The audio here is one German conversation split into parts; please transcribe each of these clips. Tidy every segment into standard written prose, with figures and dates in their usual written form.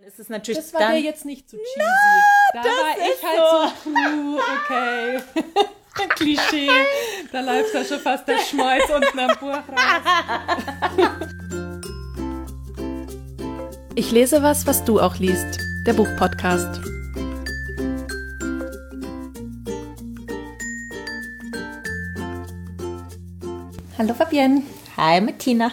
Es ist natürlich das war dann, dir jetzt nicht zu cheesy. Da das war ich ist halt so, okay. Klischee. Da läuft da schon fast der Schmeiß unten am Buch raus. Ich lese was du auch liest. Der Buchpodcast. Hallo Fabienne. Hi Martina.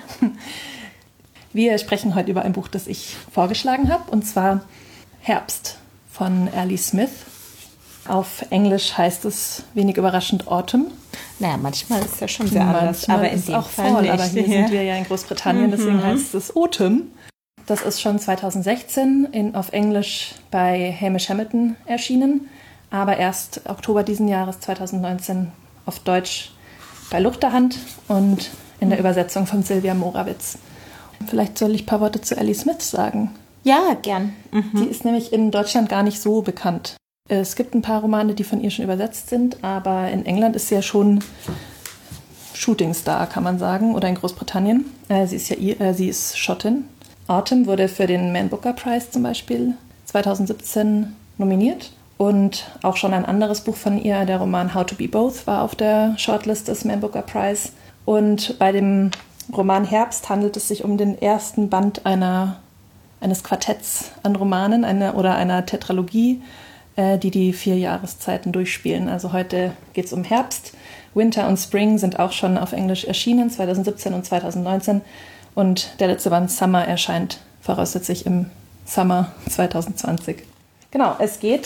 Wir sprechen heute über ein Buch, das ich vorgeschlagen habe, und zwar Herbst von Ellie Smith. Auf Englisch heißt es wenig überraschend Autumn. Naja, manchmal ist es ja schon sehr anders, aber in dem auch Fall Fall, nicht. aber hier sind wir ja in Großbritannien, deswegen heißt es Autumn. Das ist schon 2016 auf Englisch bei Hamish Hamilton erschienen, aber erst Oktober diesen Jahres 2019 auf Deutsch bei Luchterhand und in der Übersetzung von Silvia Morawitz. Vielleicht soll ich ein paar Worte zu Ellie Smith sagen. Ja, gern. Die ist nämlich in Deutschland gar nicht so bekannt. Es gibt ein paar Romane, die von ihr schon übersetzt sind, aber in England ist sie ja schon Shootingstar, kann man sagen, oder in Großbritannien. Sie ist Schottin. Autumn wurde für den Man Booker Prize zum Beispiel 2017 nominiert. Und auch schon ein anderes Buch von ihr, der Roman How to Be Both, war auf der Shortlist des Man Booker Prize. Und bei dem Roman Herbst handelt es sich um den ersten Band eines Quartetts an Romanen oder einer Tetralogie, die 4 Jahreszeiten durchspielen. Also heute geht es um Herbst. Winter und Spring sind auch schon auf Englisch erschienen, 2017 und 2019. Und der letzte Band Summer erscheint voraussichtlich im Summer 2020. Genau, es geht,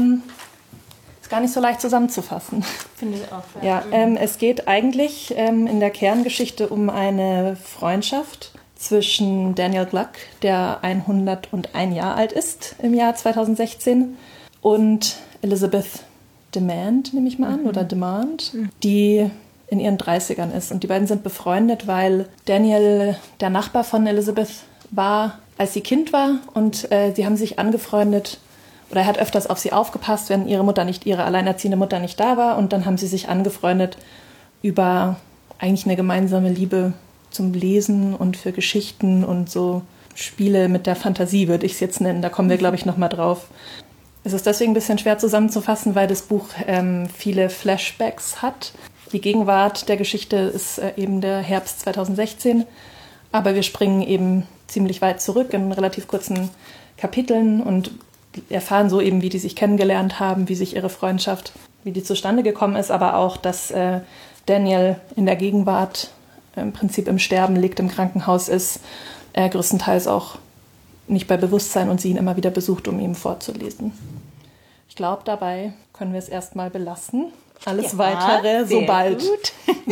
ist gar nicht so leicht zusammenzufassen. Finde ich auch. Ja, es geht eigentlich in der Kerngeschichte um eine Freundschaft zwischen Daniel Gluck, der 101 Jahre alt ist im Jahr 2016, und Elizabeth Demand, nehme ich mal an, oder Demand, die in ihren 30ern ist. Und die beiden sind befreundet, weil Daniel der Nachbar von Elizabeth war, als sie Kind war. Und sie haben sich angefreundet, oder er hat öfters auf sie aufgepasst, wenn ihre alleinerziehende Mutter nicht da war. Und dann haben sie sich angefreundet über eigentlich eine gemeinsame Liebe zum Lesen und für Geschichten und so Spiele mit der Fantasie, würde ich es jetzt nennen. Da kommen wir, glaube ich, nochmal drauf. Es ist deswegen ein bisschen schwer zusammenzufassen, weil das Buch viele Flashbacks hat. Die Gegenwart der Geschichte ist eben der Herbst 2016, aber wir springen eben ziemlich weit zurück in relativ kurzen Kapiteln und erfahren so eben, wie die sich kennengelernt haben, wie sich ihre Freundschaft, wie die zustande gekommen ist, aber auch, dass Daniel in der Gegenwart im Prinzip im Sterben liegt, im Krankenhaus ist, größtenteils auch nicht bei Bewusstsein und sie ihn immer wieder besucht, um ihm vorzulesen. Ich glaube, dabei können wir es erstmal belassen. Alles Weitere sobald. Gut.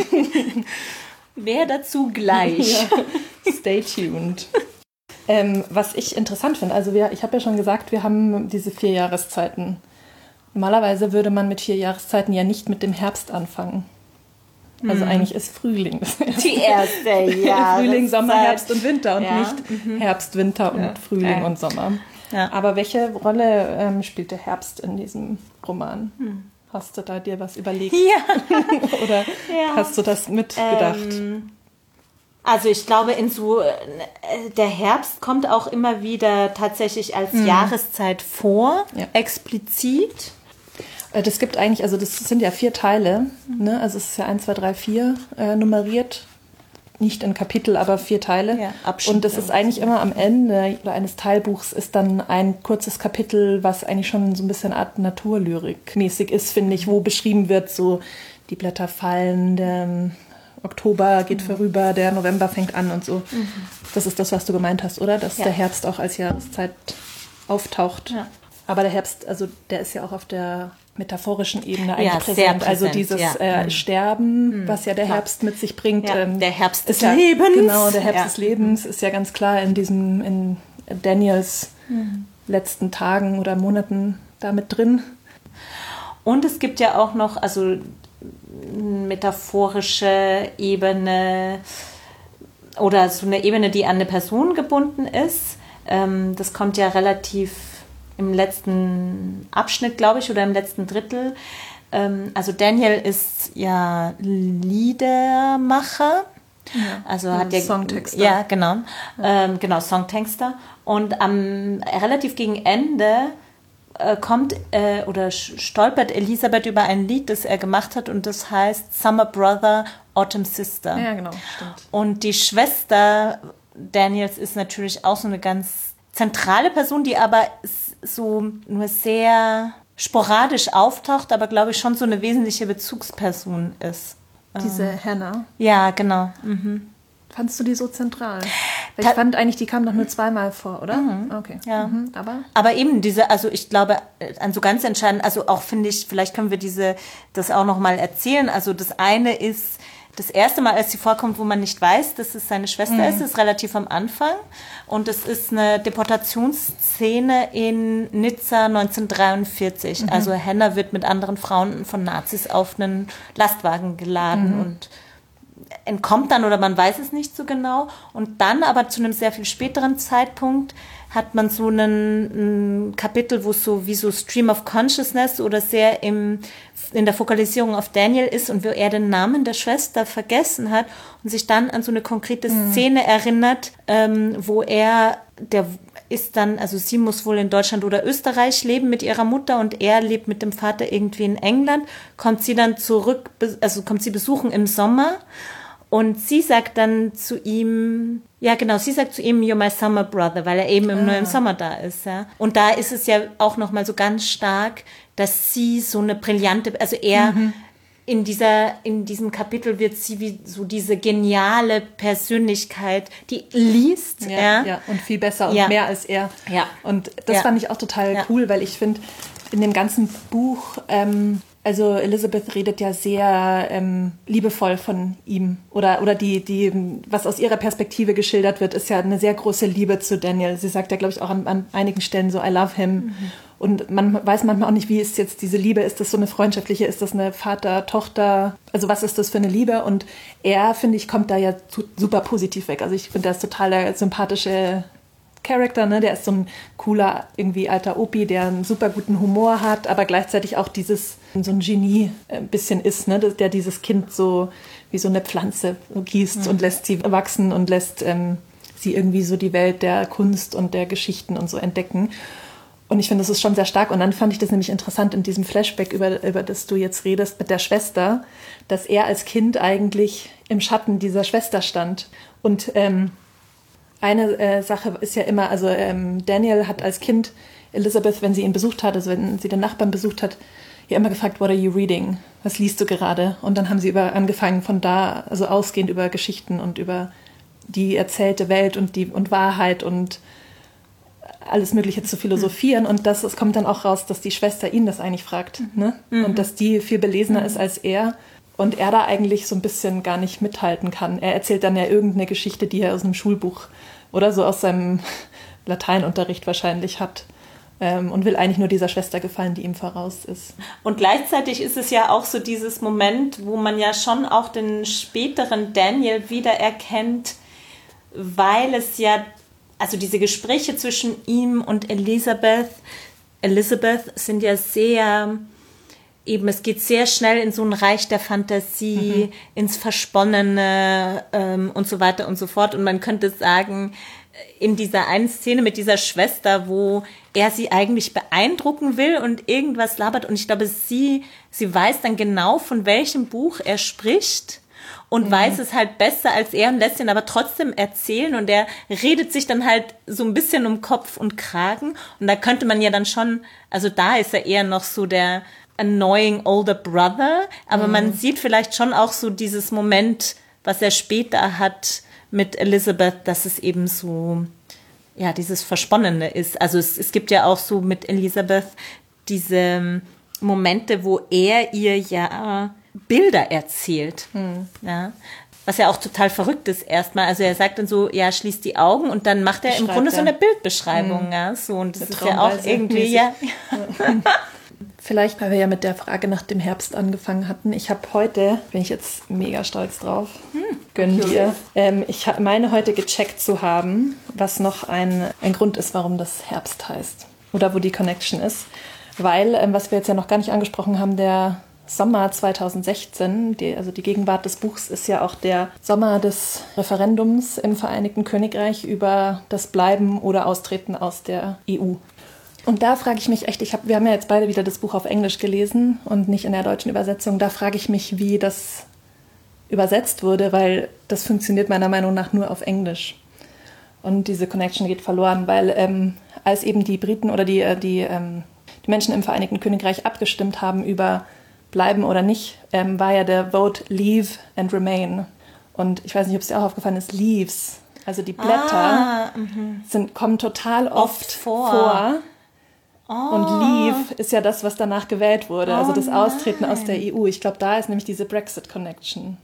Mehr dazu gleich. Ja. Stay tuned. Was ich interessant finde, also ich habe ja schon gesagt, wir haben diese 4 Jahreszeiten. Normalerweise würde man mit 4 Jahreszeiten ja nicht mit dem Herbst anfangen. Also eigentlich ist Frühling das erste. Die erste, ja. Frühling, Sommer, Herbst und Winter und nicht Herbst, Winter und Ja. Frühling und Sommer. Ja. Aber welche Rolle spielt der Herbst in diesem Roman? Hast du da dir was überlegt? Ja. Oder hast du das mitgedacht? Also ich glaube, der Herbst kommt auch immer wieder tatsächlich als Jahreszeit vor, explizit. Das gibt eigentlich, also das sind ja 4 Teile, ne? Also es ist ja 1, 2, 3, 4 nummeriert. Nicht in Kapitel, aber 4 Teile. Ja, Abschnitte. Und das ist eigentlich immer am Ende eines Teilbuchs ist dann ein kurzes Kapitel, was eigentlich schon so ein bisschen Art Naturlyrik-mäßig ist, finde ich, wo beschrieben wird, so die Blätter fallen, der Oktober geht vorüber, der November fängt an und so. Das ist das, was du gemeint hast, oder? Dass der Herbst auch als Jahreszeit auftaucht. Ja. Aber der Herbst, also der ist ja auch auf der metaphorischen Ebene eigentlich präsent. Also dieses Sterben, was ja der Herbst mit sich bringt. Ja, der Herbst des Lebens. Lebens. Genau, der Herbst des Lebens ist ja ganz klar in Daniels letzten Tagen oder Monaten da mit drin. Und es gibt ja auch noch, also metaphorische Ebene oder so eine Ebene, die an eine Person gebunden ist. Das kommt ja relativ im letzten Abschnitt, glaube ich, oder im letzten Drittel. Also Daniel ist ja Liedermacher Ja, also hat Songtexter. Ja, genau. Genau, Songtexter. Und relativ gegen Ende kommt oder stolpert Elisabeth über ein Lied, das er gemacht hat und das heißt Summer Brother, Autumn Sister. Ja, genau, stimmt. Und die Schwester Daniels ist natürlich auch so eine ganz zentrale Person, die aber so nur sehr sporadisch auftaucht, aber glaube ich schon so eine wesentliche Bezugsperson ist. Diese Hannah. Ja, genau. Mhm. Fandst du die so zentral? Weil ich fand eigentlich, die kam doch nur zweimal vor, oder? Okay. Ja. Aber eben also ich glaube, an so ganz entscheidend, also auch finde ich, vielleicht können wir das auch nochmal erzählen. Also das eine ist, das erste Mal, als sie vorkommt, wo man nicht weiß, dass es seine Schwester ist relativ am Anfang. Und es ist eine Deportationsszene in Nizza 1943. Also Hannah wird mit anderen Frauen von Nazis auf einen Lastwagen geladen und entkommt dann oder man weiß es nicht so genau. Und dann aber zu einem sehr viel späteren Zeitpunkt hat man so ein Kapitel, wo es so wie so Stream of Consciousness oder sehr in der Fokalisierung auf Daniel ist und wo er den Namen der Schwester vergessen hat und sich dann an so eine konkrete Szene erinnert, wo der ist dann, also sie muss wohl in Deutschland oder Österreich leben mit ihrer Mutter und er lebt mit dem Vater irgendwie in England, kommt sie dann zurück, also kommt sie besuchen im Sommer. Und sie sagt dann zu ihm, you're my summer brother, weil er eben nur im Sommer da ist. Ja. Und da ist es ja auch nochmal so ganz stark, dass sie so eine brillante, also er in diesem Kapitel wird sie wie so diese geniale Persönlichkeit, die liest. Ja, und viel besser und mehr als er. Ja. Und das fand ich auch total cool, weil ich finde, in dem ganzen Buch, also Elizabeth redet ja sehr liebevoll von ihm oder die was aus ihrer Perspektive geschildert wird, ist ja eine sehr große Liebe zu Daniel. Sie sagt ja, glaube ich, auch an einigen Stellen so, I love him. Und man weiß manchmal auch nicht, wie ist jetzt diese Liebe, ist das so eine freundschaftliche, ist das eine Vater-Tochter, also was ist das für eine Liebe? Und er, finde ich, kommt da ja super positiv weg. Also ich finde, der ist total der sympathische Charakter, ne? Der ist so ein cooler, irgendwie alter Opi, der einen super guten Humor hat, aber gleichzeitig auch so ein Genie ein bisschen ist, ne? Der dieses Kind so wie so eine Pflanze gießt und lässt sie wachsen und lässt sie irgendwie so die Welt der Kunst und der Geschichten und so entdecken. Und ich finde, das ist schon sehr stark. Und dann fand ich das nämlich interessant in diesem Flashback, über das du jetzt redest, mit der Schwester, dass er als Kind eigentlich im Schatten dieser Schwester stand. Und eine Sache ist ja immer, also Daniel hat als Kind Elizabeth, wenn sie ihn besucht hat, also wenn sie den Nachbarn besucht hat, ja immer gefragt, what are you reading? Was liest du gerade? Und dann haben sie angefangen von da, also ausgehend über Geschichten und über die erzählte Welt und Wahrheit und alles Mögliche zu philosophieren. Und es kommt dann auch raus, dass die Schwester ihn das eigentlich fragt. Ne? Und dass die viel belesener ist als er. Und er da eigentlich so ein bisschen gar nicht mithalten kann. Er erzählt dann ja irgendeine Geschichte, die er aus einem Schulbuch oder so aus seinem Lateinunterricht wahrscheinlich hat. Und will eigentlich nur dieser Schwester gefallen, die ihm voraus ist. Und gleichzeitig ist es ja auch so dieses Moment, wo man ja schon auch den späteren Daniel wiedererkennt, weil es ja, also diese Gespräche zwischen ihm und Elizabeth sind ja sehr, eben es geht sehr schnell in so ein Reich der Fantasie, ins Versponnene und so weiter und so fort. Und man könnte sagen, in dieser einen Szene mit dieser Schwester, wo er sie eigentlich beeindrucken will und irgendwas labert. Und ich glaube, sie weiß dann genau, von welchem Buch er spricht und weiß es halt besser als er und lässt ihn aber trotzdem erzählen. Und er redet sich dann halt so ein bisschen um Kopf und Kragen. Und da könnte man ja dann schon, also da ist er eher noch so der annoying older brother. Aber man sieht vielleicht schon auch so dieses Moment, was er später hat mit Elizabeth, dass es eben so, ja, dieses Versponnene ist. Also es gibt ja auch so mit Elizabeth diese Momente, wo er ihr ja Bilder erzählt. Ja. Was ja auch total verrückt ist erstmal. Also er sagt dann so, ja, schließ die Augen und dann macht er im Grunde so eine Bildbeschreibung. Ja, so, und das ist ja auch irgendwie, ja. Vielleicht, weil wir ja mit der Frage nach dem Herbst angefangen hatten. Ich habe heute, bin ich jetzt mega stolz drauf, gönn dir. Ich meine heute gecheckt zu haben, was noch ein Grund ist, warum das Herbst heißt. Oder wo die Connection ist. Weil, was wir jetzt ja noch gar nicht angesprochen haben, der Sommer 2016, also die Gegenwart des Buchs ist ja auch der Sommer des Referendums im Vereinigten Königreich über das Bleiben oder Austreten aus der EU. Und da frage ich mich echt, wir haben ja jetzt beide wieder das Buch auf Englisch gelesen und nicht in der deutschen Übersetzung, da frage ich mich, wie das übersetzt wurde, weil das funktioniert meiner Meinung nach nur auf Englisch. Und diese Connection geht verloren, weil als eben die Briten oder die Menschen im Vereinigten Königreich abgestimmt haben über Bleiben oder nicht, war ja der Vote Leave and Remain. Und ich weiß nicht, ob es dir auch aufgefallen ist, Leaves, also die Blätter, kommen total oft vor. Oh. Und Leave ist ja das, was danach gewählt wurde, also das Austreten aus der EU. Ich glaube, da ist nämlich diese Brexit-Connection.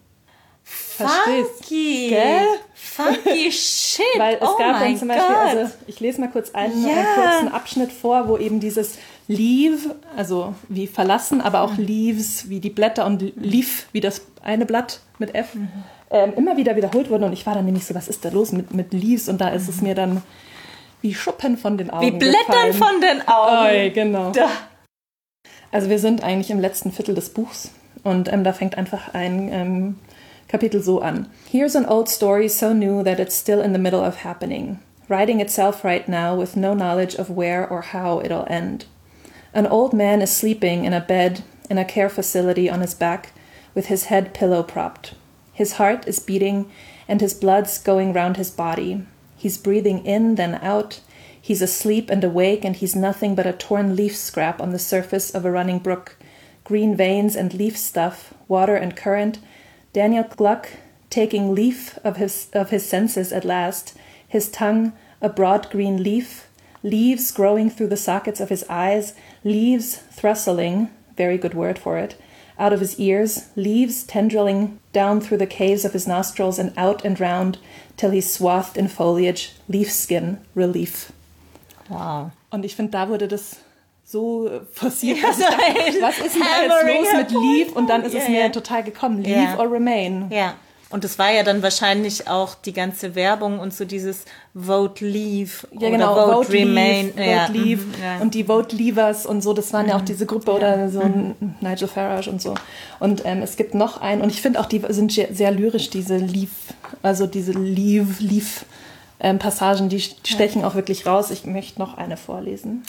Funky! Gell? Funky shit! Weil es gab dann zum Beispiel, also ich lese mal kurz einen kurzen Abschnitt vor, wo eben dieses Leave, also wie verlassen, aber auch Leaves wie die Blätter und Leaf wie das eine Blatt mit F, immer wieder wiederholt wurden. Und ich war dann nämlich so, was ist da los mit Leaves? Und da ist es mir dann wie Schuppen von den Augen Wie Blättern gefallen. von den Augen. Oi, genau. Da. Also wir sind eigentlich im letzten Viertel des Buchs und da fängt einfach ein Kapitel so an. Here's an old story so new that it's still in the middle of happening, writing itself right now with no knowledge of where or how it'll end. An old man is sleeping in a bed in a care facility on his back with his head pillow propped. His heart is beating and his blood's going round his body. He's breathing in, then out. He's asleep and awake, and he's nothing but a torn leaf scrap on the surface of a running brook. Green veins and leaf stuff, water and current. Daniel Gluck taking leaf of his senses at last, his tongue a broad green leaf, leaves growing through the sockets of his eyes, leaves thrustling, very good word for it, out of his ears, leaves tendriling down through the caves of his nostrils and out and round, till he's swathed in foliage, leaf skin, relief. Wow. Und ich finde, da wurde das so forciert, dass ich dachte, was ist denn da jetzt los mit Leave? Und dann ist es mir total gekommen, Leave or Remain. Ja. Und das war ja dann wahrscheinlich auch die ganze Werbung und so dieses Vote Leave ja, genau, oder Vote Remain. Vote Leave und die Vote Leavers und so, das waren ja auch diese Gruppe oder so Nigel Farage und so. Und es gibt noch einen, und ich finde auch, die sind sehr lyrisch, diese Leave, also diese Leave-Passagen, die stechen auch wirklich raus. Ich möchte noch eine vorlesen.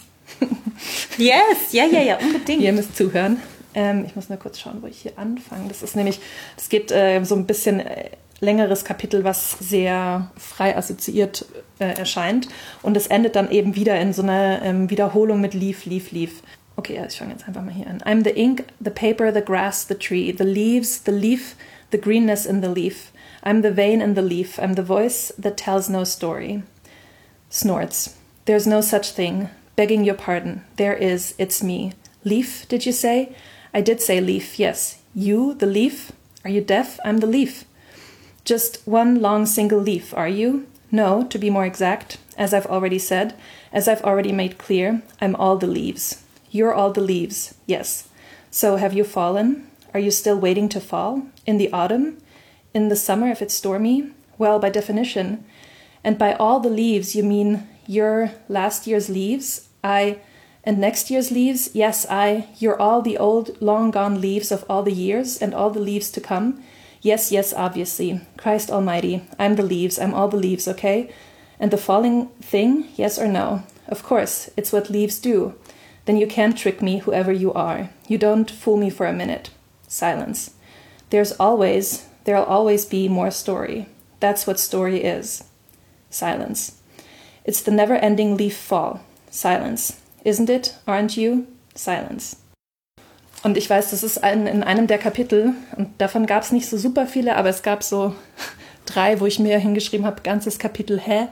Yes, ja, unbedingt. Ihr müsst zuhören. Ich muss nur kurz schauen, wo ich hier anfange. Das geht so ein bisschen längeres Kapitel, was sehr frei assoziiert erscheint. Und es endet dann eben wieder in so einer Wiederholung mit Leaf, Leaf, Leaf. Okay, ja, ich fange jetzt einfach mal hier an. I'm the ink, the paper, the grass, the tree, the leaves, the leaf, the greenness in the leaf. I'm the vein in the leaf. I'm the voice that tells no story. Snorts. There's no such thing. Begging your pardon. There is. It's me. Leaf, did you say? I did say leaf, yes. You, the leaf? Are you deaf? I'm the leaf. Just one long single leaf, are you? No, to be more exact, as I've already said, as I've already made clear, I'm all the leaves. You're all the leaves, yes. So have you fallen? Are you still waiting to fall? In the autumn? In the summer if it's stormy? Well, by definition. And by all the leaves, you mean your last year's leaves? And next year's leaves? Yes, you're all the old, long-gone leaves of all the years and all the leaves to come? Yes, obviously. Christ Almighty, I'm the leaves, I'm all the leaves, okay? And the falling thing, yes or no? Of course, it's what leaves do. Then you can't trick me, whoever you are. You don't fool me for a minute. Silence. There'll always be more story. That's what story is. Silence. It's the never-ending leaf fall. Silence. Isn't it? Aren't you? Silence. Und ich weiß, das ist in einem der Kapitel, und davon gab es nicht so super viele, aber es gab so 3, wo ich mir hingeschrieben habe, ganzes Kapitel, hä?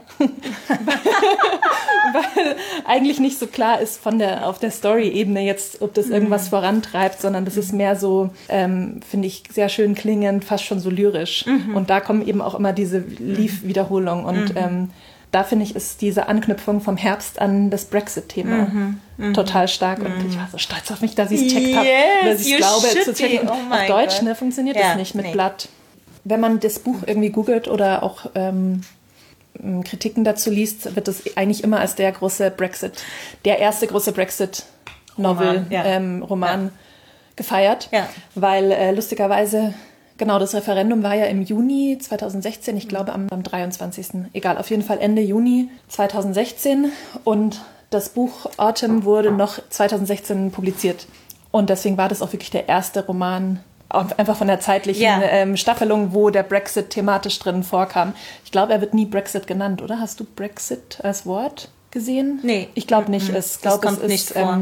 Weil eigentlich nicht so klar ist auf der Story-Ebene jetzt, ob das irgendwas vorantreibt, sondern das ist mehr so, finde ich, sehr schön klingend, fast schon so lyrisch. Und da kommen eben auch immer diese Leaf-Wiederholungen und da finde ich, ist diese Anknüpfung vom Herbst an das Brexit-Thema total stark. Und ich war so stolz auf mich, dass ich es checkt habe. Dass ich glaube, zu checken. Auf Deutsch funktioniert das nicht mit Blatt. Wenn man das Buch irgendwie googelt oder auch Kritiken dazu liest, wird das eigentlich immer als der erste große Brexit-Novel, Roman gefeiert, Ja. weil lustigerweise, genau, das Referendum war ja im Juni 2016, ich glaube am 23. Egal, auf jeden Fall Ende Juni 2016 und das Buch Autumn wurde noch 2016 publiziert und deswegen war das auch wirklich der erste Roman, einfach von der zeitlichen Staffelung, wo der Brexit thematisch drin vorkam. Ich glaube, er wird nie Brexit genannt, oder? Hast du Brexit als Wort gesehen? Nee. Ich glaube nicht. Das kommt nicht vor.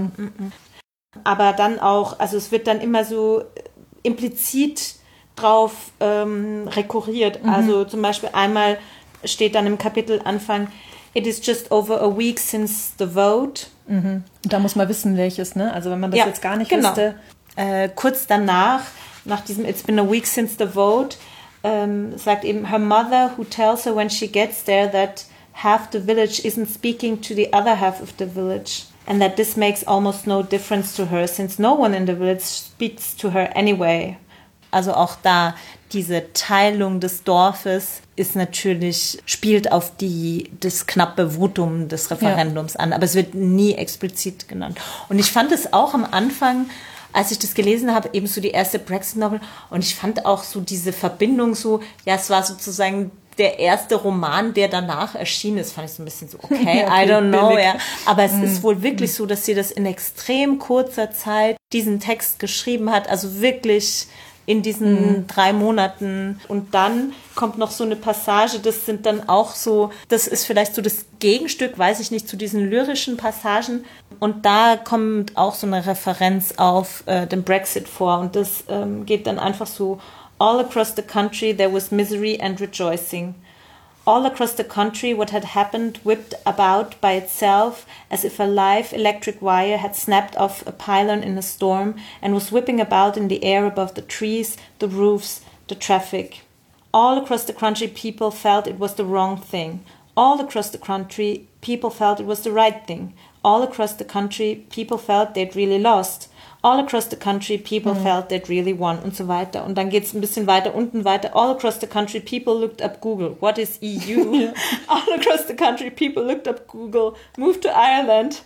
Aber dann auch, also es wird dann immer so implizit drauf rekurriert. Also zum Beispiel einmal steht dann im Kapitelanfang, it is just over a week since the vote. Und da muss man wissen, welches, ne? Also wenn man das jetzt gar nicht wüsste. Kurz danach, nach diesem It's been a week since the vote, sagt eben her mother who tells her when she gets there that half the village isn't speaking to the other half of the village and that this makes almost no difference to her since no one in the village speaks to her anyway. Also auch da, diese Teilung des Dorfes ist natürlich, spielt auf das knappe Votum des Referendums an, aber es wird nie explizit genannt. Und ich fand es auch am Anfang, als ich das gelesen habe, eben so die erste Brexit-Novel, und ich fand auch so diese Verbindung so, ja, es war sozusagen der erste Roman, der danach erschienen ist, fand ich so ein bisschen so, okay, I don't know, ja. Aber es ist wohl wirklich so, dass sie das in extrem kurzer Zeit diesen Text geschrieben hat, also wirklich in diesen 3 Monaten. Und dann kommt noch so eine Passage, das sind dann auch so, das ist vielleicht so das Gegenstück, weiß ich nicht, zu diesen lyrischen Passagen. Und da kommt auch so eine Referenz auf den Brexit vor. Und das geht dann einfach so, all across the country there was misery and rejoicing. All across the country what had happened whipped about by itself as if a live electric wire had snapped off a pylon in a storm and was whipping about in the air above the trees, the roofs, the traffic. All across the country people felt it was the wrong thing. All across the country people felt it was the right thing. All across the country people felt they'd really lost. All across the country people felt they'd really won und so weiter. Und dann geht es ein bisschen weiter unten weiter. All across the country people looked up Google. What is EU? All across the country people looked up Google. Moved to Ireland.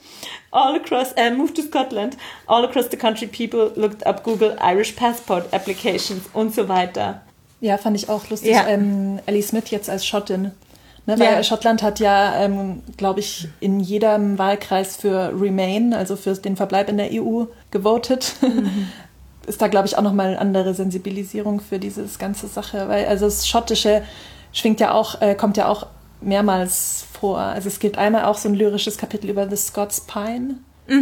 Moved to Scotland. All across the country people looked up Google Irish Passport Applications und so weiter. Ja, fand ich auch lustig. Ja. Ellie Smith jetzt als Schottin. Ne, weil Schottland hat ja, glaube ich, in jedem Wahlkreis für Remain, also für den Verbleib in der EU, gewotet. Ist da, glaube ich, auch nochmal eine andere Sensibilisierung für diese ganze Sache. Weil also das Schottische kommt ja auch mehrmals vor. Also es gibt einmal auch so ein lyrisches Kapitel über The Scots Pine,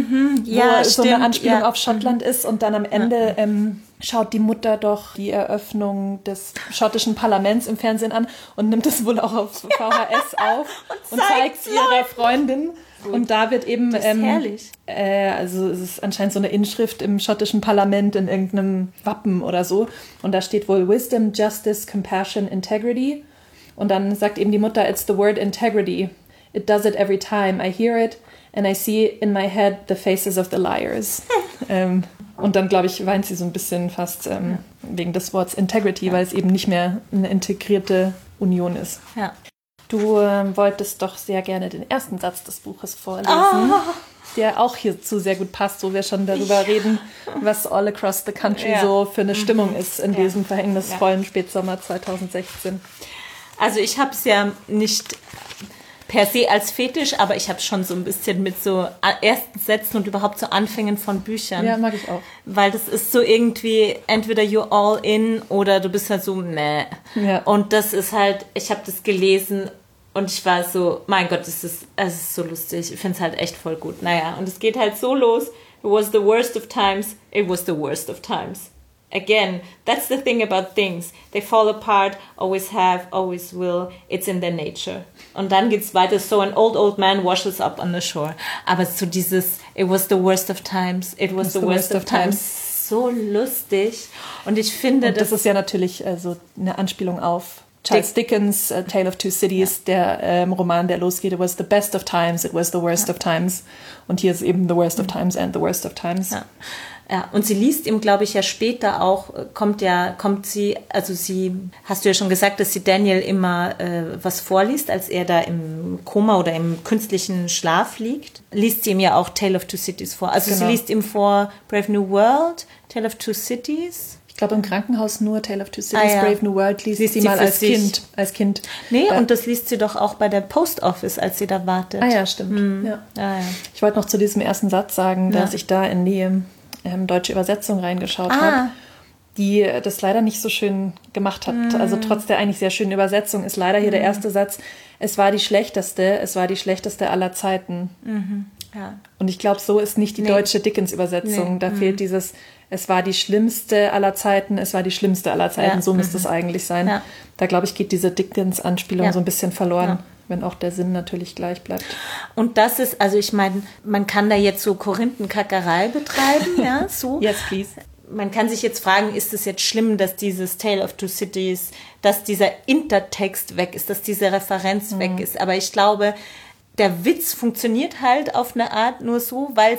wo so eine Anspielung auf Schottland ist. Und dann am Ende schaut die Mutter doch die Eröffnung des schottischen Parlaments im Fernsehen an und nimmt es wohl auch auf VHS auf und zeigt es ihrer Freundin. Gut. Und da wird eben, das ist herrlich. Also es ist anscheinend so eine Inschrift im schottischen Parlament in irgendeinem Wappen oder so. Und da steht wohl Wisdom, Justice, Compassion, Integrity. Und dann sagt eben die Mutter, it's the word integrity. It does it every time. I hear it and I see in my head the faces of the liars. Und dann, glaube ich, weint sie so ein bisschen fast wegen des Wortes Integrity, weil es eben nicht mehr eine integrierte Union ist. Ja. Du wolltest doch sehr gerne den ersten Satz des Buches vorlesen, der auch hierzu sehr gut passt, wo wir schon darüber reden, was all across the country so für eine Stimmung ist in diesem verhängnisvollen Spätsommer 2016. Also ich habe es ja nicht per se als Fetisch, aber ich habe schon so ein bisschen mit so ersten Sätzen und überhaupt so Anfängen von Büchern. Ja, mag ich auch. Weil das ist so irgendwie, entweder you're all in oder du bist halt so, meh. Ja. Und das ist halt, ich habe das gelesen und ich war so, mein Gott, es ist so lustig. Ich finde es halt echt voll gut. Naja, und es geht halt so los. It was the worst of times. It was the worst of times. Again, that's the thing about things. They fall apart, always have, always will. It's in their nature. Und dann geht's weiter. So an old man washes up on the shore. Aber so dieses, it was the worst of times. It was the worst of times. So lustig. Und ich finde, und das ist ja natürlich so eine Anspielung auf Charles Dickens, Tale of Two Cities, der Roman, der losgeht, it was the best of times, it was the worst of times. Und hier ist eben the worst of times and the worst of times. Ja, und sie liest ihm, glaube ich, ja später auch, hast du ja schon gesagt, dass sie Daniel immer was vorliest, als er da im Koma oder im künstlichen Schlaf liegt, liest sie ihm ja auch Tale of Two Cities vor. Also sie liest ihm vor Brave New World, Tale of Two Cities. Ich glaube im Krankenhaus nur Tale of Two Cities, Brave New World liest sie mal als Kind. Nee, und das liest sie doch auch bei der Post Office, als sie da wartet. Ah ja, stimmt. Ja. Ich wollte noch zu diesem ersten Satz sagen, dass ich da in die deutsche Übersetzung reingeschaut habe, die das leider nicht so schön gemacht hat. Also trotz der eigentlich sehr schönen Übersetzung ist leider hier der erste Satz, es war die schlechteste aller Zeiten. Ja. Und ich glaube, so ist nicht die deutsche Dickens-Übersetzung. Da fehlt dieses, es war die schlimmste aller Zeiten, so müsste es eigentlich sein. Ja. Da, glaube ich, geht diese Dickens-Anspielung so ein bisschen verloren. Wenn auch der Sinn natürlich gleich bleibt. Und das ist, also ich meine, man kann da jetzt so Korinthenkackerei betreiben, ja, so. Yes, please. Man kann sich jetzt fragen, ist es jetzt schlimm, dass dieses Tale of Two Cities, dass dieser Intertext weg ist, dass diese Referenz weg ist. Aber ich glaube, der Witz funktioniert halt auf eine Art nur so, weil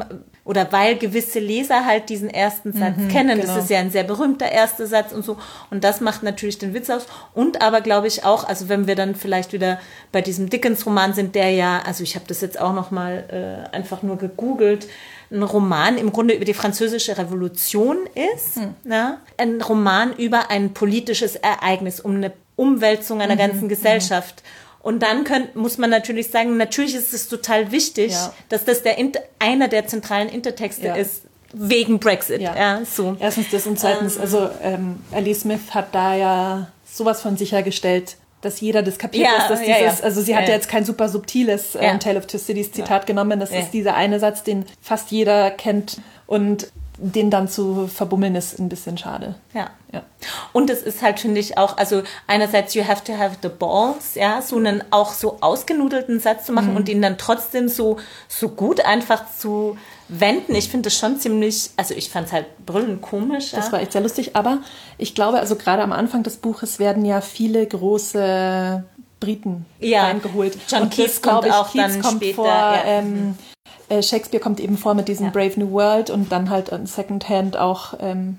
gewisse Leser halt diesen ersten Satz kennen. Genau. Das ist ja ein sehr berühmter erster Satz und so. Und das macht natürlich den Witz aus. Und aber glaube ich auch, also wenn wir dann vielleicht wieder bei diesem Dickens-Roman sind, der ja, also ich habe das jetzt auch nochmal einfach nur gegoogelt, ein Roman im Grunde über die Französische Revolution ist. Ja? Ein Roman über ein politisches Ereignis, um eine Umwälzung einer ganzen Gesellschaft. Und dann muss man natürlich sagen, natürlich ist es total wichtig, dass das einer der zentralen Intertexte ist, wegen Brexit. Ja, so. Erstens das und zweitens, also Alice Smith hat da ja sowas von sichergestellt, dass jeder das kapiert, also sie hat ja jetzt kein super subtiles Tale of Two Cities Zitat genommen, das ist dieser eine Satz, den fast jeder kennt und den dann zu verbummeln ist ein bisschen schade. Ja. Und es ist halt, finde ich, auch, also einerseits you have to have the balls, so einen auch so ausgenudelten Satz zu machen und ihn dann trotzdem so gut einfach zu wenden. Ich finde das schon ziemlich, also ich fand es halt brüllend komisch. Das war echt sehr lustig, aber ich glaube, also gerade am Anfang des Buches werden ja viele große Briten reingeholt. John Keats kommt auch Keats dann kommt später. Vor, Shakespeare kommt eben vor mit diesem Brave New World und dann halt Secondhand auch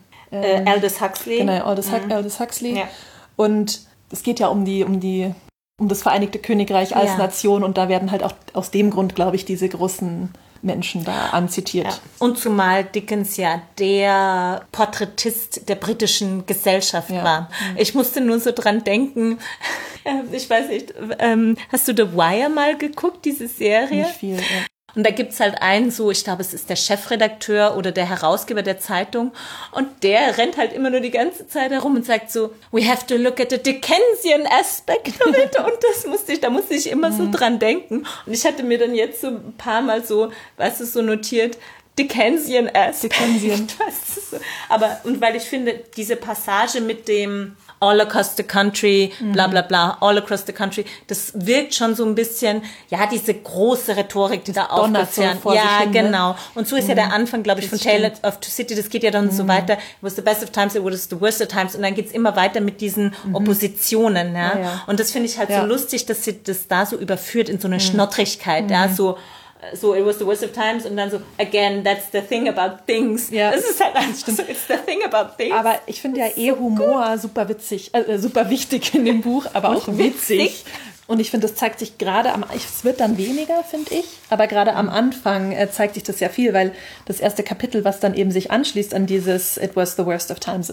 Aldous Huxley. Genau, Aldous Huxley. Ja. Und es geht ja um das Vereinigte Königreich als Nation und da werden halt auch aus dem Grund, glaube ich, diese großen Menschen da anzitiert. Ja. Und zumal Dickens ja der Porträtist der britischen Gesellschaft war. Ich musste nur so dran denken, ich weiß nicht, hast du The Wire mal geguckt, diese Serie? Nicht viel, Und da gibt's halt einen so, ich glaube, es ist der Chefredakteur oder der Herausgeber der Zeitung und der rennt halt immer nur die ganze Zeit herum und sagt so, we have to look at the Dickensian aspect of it. Und da musste ich immer so dran denken. Und ich hatte mir dann jetzt so ein paar Mal so, weißt du, so notiert, Dickensian aspect. Aber, und weil ich finde, diese Passage mit dem all across the country, bla bla bla, all across the country, das wirkt schon so ein bisschen, diese große Rhetorik, die da aufgezählt. So genau. Und so ist ja der Anfang, glaube ich, von Tale of Two Cities, das geht ja dann so weiter, it was the best of times, it was the worst of times, und dann geht's immer weiter mit diesen Oppositionen, Und das finde ich halt so lustig, dass sie das da so überführt in so eine Schnottrigkeit, so it was the worst of times und dann so, again, that's the thing about things. Ja. Das ist halt einfach so, it's the thing about things. Aber ich finde ja Humor super witzig, super wichtig in dem Buch, aber auch witzig. Und ich finde, das zeigt sich gerade es wird dann weniger, finde ich, aber gerade am Anfang zeigt sich das ja viel, weil das erste Kapitel, was dann eben sich anschließt an dieses it was the worst of times,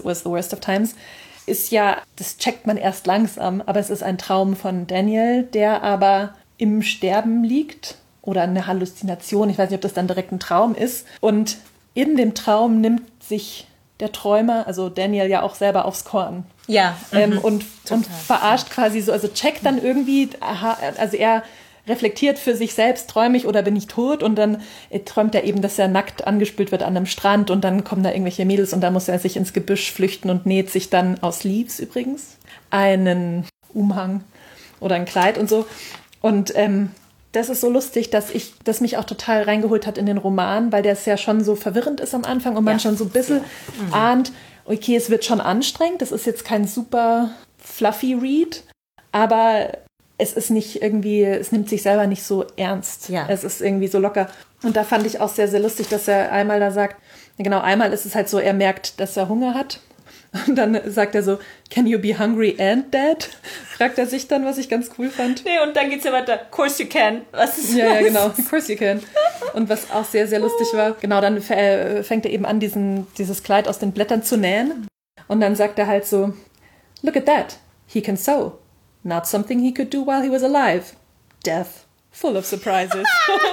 ist ja, das checkt man erst langsam, aber es ist ein Traum von Daniel, der aber im Sterben liegt. Oder eine Halluzination, ich weiß nicht, ob das dann direkt ein Traum ist. Und in dem Traum nimmt sich der Träumer, also Daniel ja auch selber aufs Korn. Ja. Und verarscht quasi so, also checkt dann irgendwie, also er reflektiert für sich selbst, träume ich oder bin ich tot? Und dann träumt er eben, dass er nackt angespült wird an einem Strand und dann kommen da irgendwelche Mädels und dann muss er sich ins Gebüsch flüchten und näht sich dann aus Leaves übrigens einen Umhang oder ein Kleid und so. Und das ist so lustig, dass mich auch total reingeholt hat in den Roman, weil der ja schon so verwirrend ist am Anfang und man schon so ein bisschen ahnt, okay, es wird schon anstrengend, das ist jetzt kein super fluffy Read, aber es ist nicht irgendwie, es nimmt sich selber nicht so ernst. Ja. Es ist irgendwie so locker. Und da fand ich auch sehr, sehr lustig, dass er einmal da sagt, genau, einmal ist es halt so, er merkt, dass er Hunger hat. Und dann sagt er so, can you be hungry and dead? Fragt er sich dann, was ich ganz cool fand. Nee, und dann geht's ja weiter, of course you can. Was ist Ja, genau, of course you can. Und was auch sehr, sehr lustig war, genau, dann fängt er eben an, dieses Kleid aus den Blättern zu nähen. Und dann sagt er halt so, look at that, he can sew. Not something he could do while he was alive. Death, full of surprises.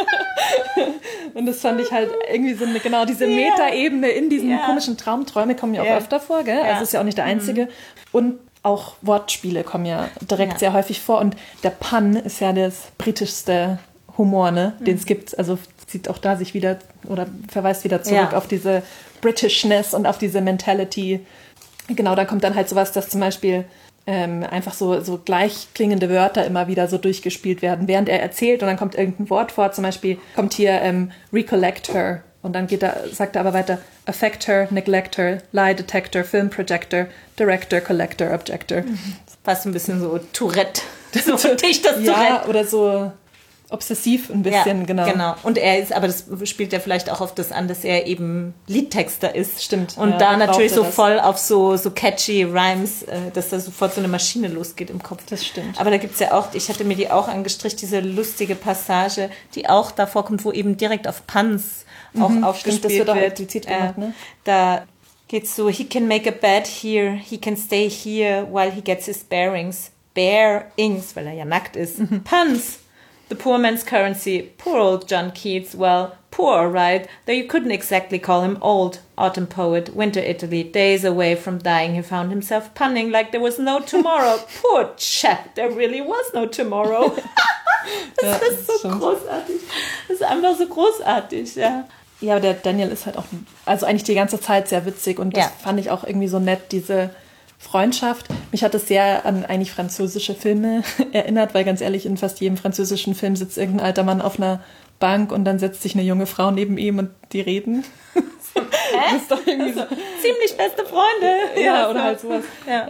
Und das fand ich halt irgendwie so genau diese Metaebene in diesen komischen Traumträume kommen ja auch öfter vor, gell? Also ist ja auch nicht der einzige. Und auch Wortspiele kommen ja direkt sehr häufig vor. Und der Pun ist ja das britischste Humor, ne, den es gibt. Also zieht auch da sich wieder oder verweist wieder zurück auf diese Britishness und auf diese Mentality. Genau, da kommt dann halt sowas, dass zum Beispiel einfach so gleich klingende Wörter immer wieder so durchgespielt werden, während er erzählt und dann kommt irgendein Wort vor, zum Beispiel kommt hier recollect her und dann sagt er aber weiter affect her, neglect her, lie detector, film projector, director, collector, objector. Fast ein bisschen so Tourette. So dich das ja, Tourette. Oder so obsessiv ein bisschen, genau. Und er ist, aber das spielt ja vielleicht auch auf das an, dass er eben Liedtexter ist. Stimmt. Und da natürlich so voll auf so catchy Rhymes, dass da sofort so eine Maschine losgeht im Kopf. Das stimmt. Aber da gibt's ja auch, ich hatte mir die auch angestrichen, diese lustige Passage, die auch da vorkommt, wo eben direkt auf Puns auch aufgespielt das wird. Auch explizit gemacht, ne? Da geht's so, he can make a bed here, he can stay here while he gets his bearings. Bearings, weil er ja nackt ist. Puns. The poor man's currency. Poor old John Keats. Well, poor, right? Though you couldn't exactly call him old. Autumn poet, winter Italy. Days away from dying, he found himself punning like there was no tomorrow. Poor chap, there really was no tomorrow. Das ist so großartig. Das ist einfach so großartig, ja. Ja, aber der Daniel ist halt auch, also eigentlich die ganze Zeit sehr witzig und das fand ich auch irgendwie so nett, diese Freundschaft. Mich hat es sehr an eigentlich französische Filme erinnert, weil ganz ehrlich, in fast jedem französischen Film sitzt irgendein alter Mann auf einer Bank und dann setzt sich eine junge Frau neben ihm und die reden. Das ist doch irgendwie so. Ziemlich beste Freunde. Ja, oder halt sowas. Ja.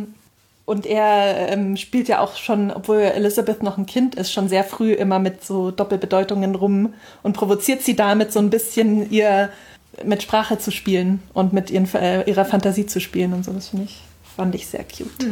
Und er spielt ja auch schon, obwohl Elizabeth noch ein Kind ist, schon sehr früh immer mit so Doppelbedeutungen rum und provoziert sie damit so ein bisschen ihr mit Sprache zu spielen und mit ihrer Fantasie zu spielen und so. Das fand ich sehr cute.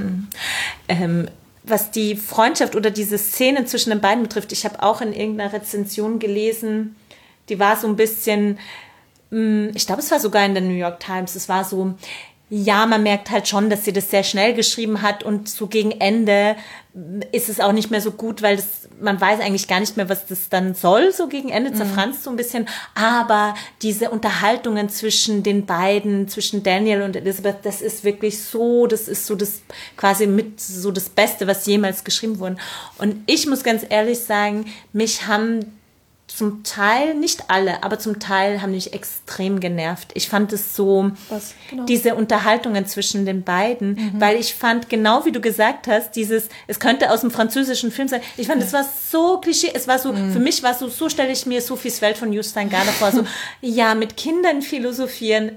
Was die Freundschaft oder diese Szene zwischen den beiden betrifft, ich habe auch in irgendeiner Rezension gelesen, die war so ein bisschen, ich glaube, es war sogar in der New York Times, es war so, ja, man merkt halt schon, dass sie das sehr schnell geschrieben hat und so gegen Ende ist es auch nicht mehr so gut, weil man weiß eigentlich gar nicht mehr, was das dann soll, so gegen Ende zerfranst so ein bisschen, aber diese Unterhaltungen zwischen den beiden, zwischen Daniel und Elizabeth, das ist wirklich so, das ist so das quasi mit so das Beste, was jemals geschrieben wurde. Und ich muss ganz ehrlich sagen, mich haben zum Teil, nicht alle, aber zum Teil haben mich extrem genervt. Ich fand es so, diese Unterhaltungen zwischen den beiden, weil ich fand, genau wie du gesagt hast, es könnte aus einem französischen Film sein, ich fand, es war so Klischee, es war so, für mich war so stelle ich mir Sophies Welt von Justin Garner vor, so, ja, mit Kindern philosophieren,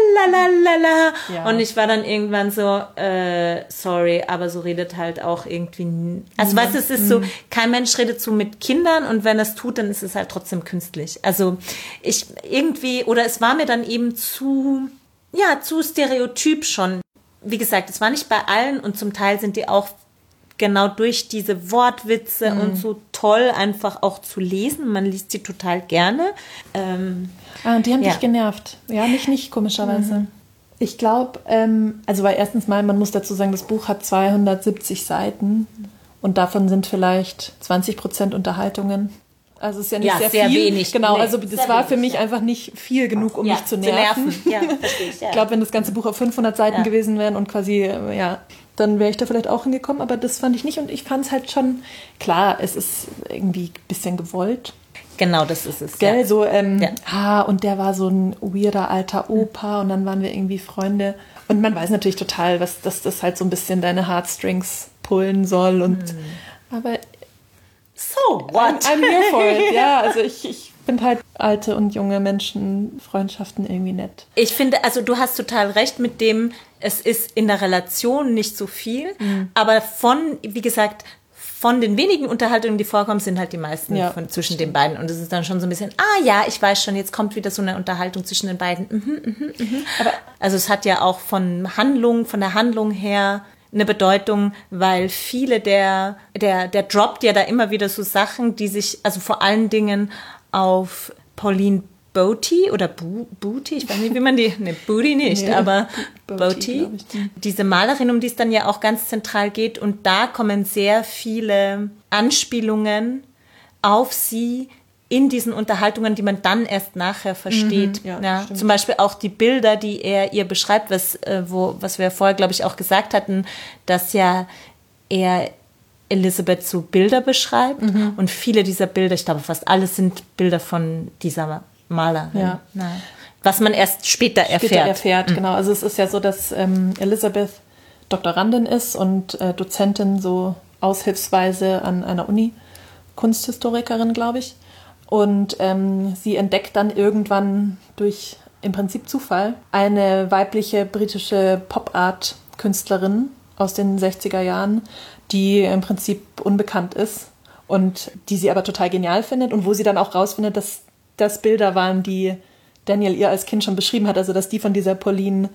la. Und ich war dann irgendwann so, sorry, aber so redet halt auch irgendwie, also weißt du, es ist so, kein Mensch redet so mit Kindern und wenn er es tut, dann ist es halt trotzdem künstlich. Also es war mir dann eben zu stereotyp schon. Wie gesagt, es war nicht bei allen und zum Teil sind die auch genau durch diese Wortwitze und so toll einfach auch zu lesen. Man liest sie total gerne. Und die haben dich genervt. Ja, mich nicht, komischerweise. Ich glaube, weil erstens mal, man muss dazu sagen, das Buch hat 270 Seiten und davon sind vielleicht 20% Unterhaltungen. Also es ist ja nicht sehr viel. Wenig. Genau, also das war für mich einfach nicht viel genug, um mich zu nerven. Ja, verstehe ich. Ja. Ich glaube, wenn das ganze Buch auf 500 Seiten gewesen wäre und quasi, dann wäre ich da vielleicht auch hingekommen, aber das fand ich nicht und ich fand es halt schon, klar, es ist irgendwie ein bisschen gewollt. Genau, das ist es. Gell, so, und der war so ein weirder alter Opa und dann waren wir irgendwie Freunde und man weiß natürlich total, dass das halt so ein bisschen deine Heartstrings pullen soll und, aber so what? I'm here for it, ja, also ich finde halt alte und junge Menschen Freundschaften irgendwie nett. Ich finde, also du hast total recht mit dem, es ist in der Relation nicht so viel, aber wie gesagt, von den wenigen Unterhaltungen, die vorkommen, sind halt die meisten zwischen den beiden. Und es ist dann schon so ein bisschen, ich weiß schon, jetzt kommt wieder so eine Unterhaltung zwischen den beiden. Aber also es hat ja auch von der Handlung her eine Bedeutung, weil viele der droppt ja da immer wieder so Sachen, die sich, also vor allen Dingen auf Pauline Boty oder Booty, ich weiß nicht, wie man Booty nicht, aber Boty, diese Malerin, um die es dann ja auch ganz zentral geht, und da kommen sehr viele Anspielungen auf sie in diesen Unterhaltungen, die man dann erst nachher versteht. Zum Beispiel auch die Bilder, die er ihr beschreibt, was wir vorher, glaube ich, auch gesagt hatten, dass ja er Elizabeth so Bilder beschreibt und viele dieser Bilder, ich glaube fast alles sind Bilder von dieser Malerin. Ja. Was man erst später erfährt. Genau. Also es ist ja so, dass Elizabeth Doktorandin ist und Dozentin so aushilfsweise an einer Uni, Kunsthistorikerin, glaube ich. Und sie entdeckt dann irgendwann durch im Prinzip Zufall eine weibliche britische Pop-Art-Künstlerin aus den 60er Jahren, die im Prinzip unbekannt ist und die sie aber total genial findet und wo sie dann auch rausfindet, dass das Bilder waren, die Daniel ihr als Kind schon beschrieben hat, also dass die von dieser Pauline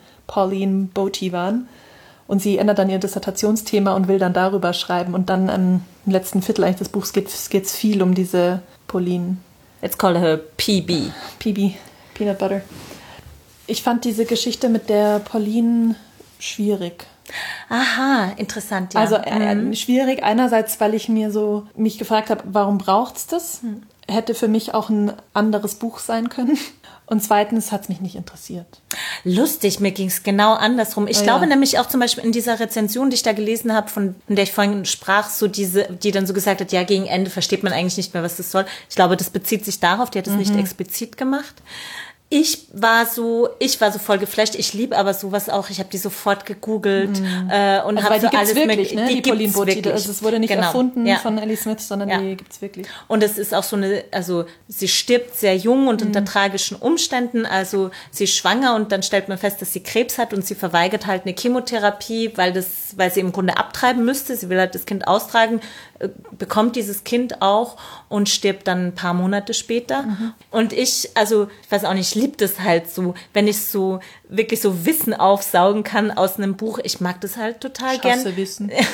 Boty waren. Und sie ändert dann ihr Dissertationsthema und will dann darüber schreiben. Und dann im letzten Viertel eigentlich des Buchs geht es viel um diese Pauline. Let's call her PB. PB, Peanut Butter. Ich fand diese Geschichte mit der Pauline schwierig. Aha, interessant, ja. Also schwierig einerseits, weil ich mich gefragt habe, warum braucht's das? Hätte für mich auch ein anderes Buch sein können. Und zweitens hat es mich nicht interessiert. Lustig, mir ging es genau andersrum. Ich glaube nämlich auch zum Beispiel in dieser Rezension, die ich da gelesen habe, von der ich vorhin sprach, so die dann so gesagt hat, ja, gegen Ende versteht man eigentlich nicht mehr, was das soll. Ich glaube, das bezieht sich darauf, die hat es nicht explizit gemacht. Ich war so voll geflasht. Ich liebe aber sowas auch. Ich habe die sofort gegoogelt und habe so alles wirklich, ne? Die Pauline Boty. Also es wurde nicht erfunden ja. von Ellie Smith, sondern die gibt's wirklich. Und es ist auch so sie stirbt sehr jung und unter tragischen Umständen. Also sie ist schwanger und dann stellt man fest, dass sie Krebs hat und sie verweigert halt eine Chemotherapie, weil sie im Grunde abtreiben müsste. Sie will halt das Kind austragen, bekommt dieses Kind auch und stirbt dann ein paar Monate später. Und ich weiß auch nicht, ich liebe das halt so, wenn ich so wirklich so Wissen aufsaugen kann aus einem Buch. Ich mag das halt total gern. Wissen. Ich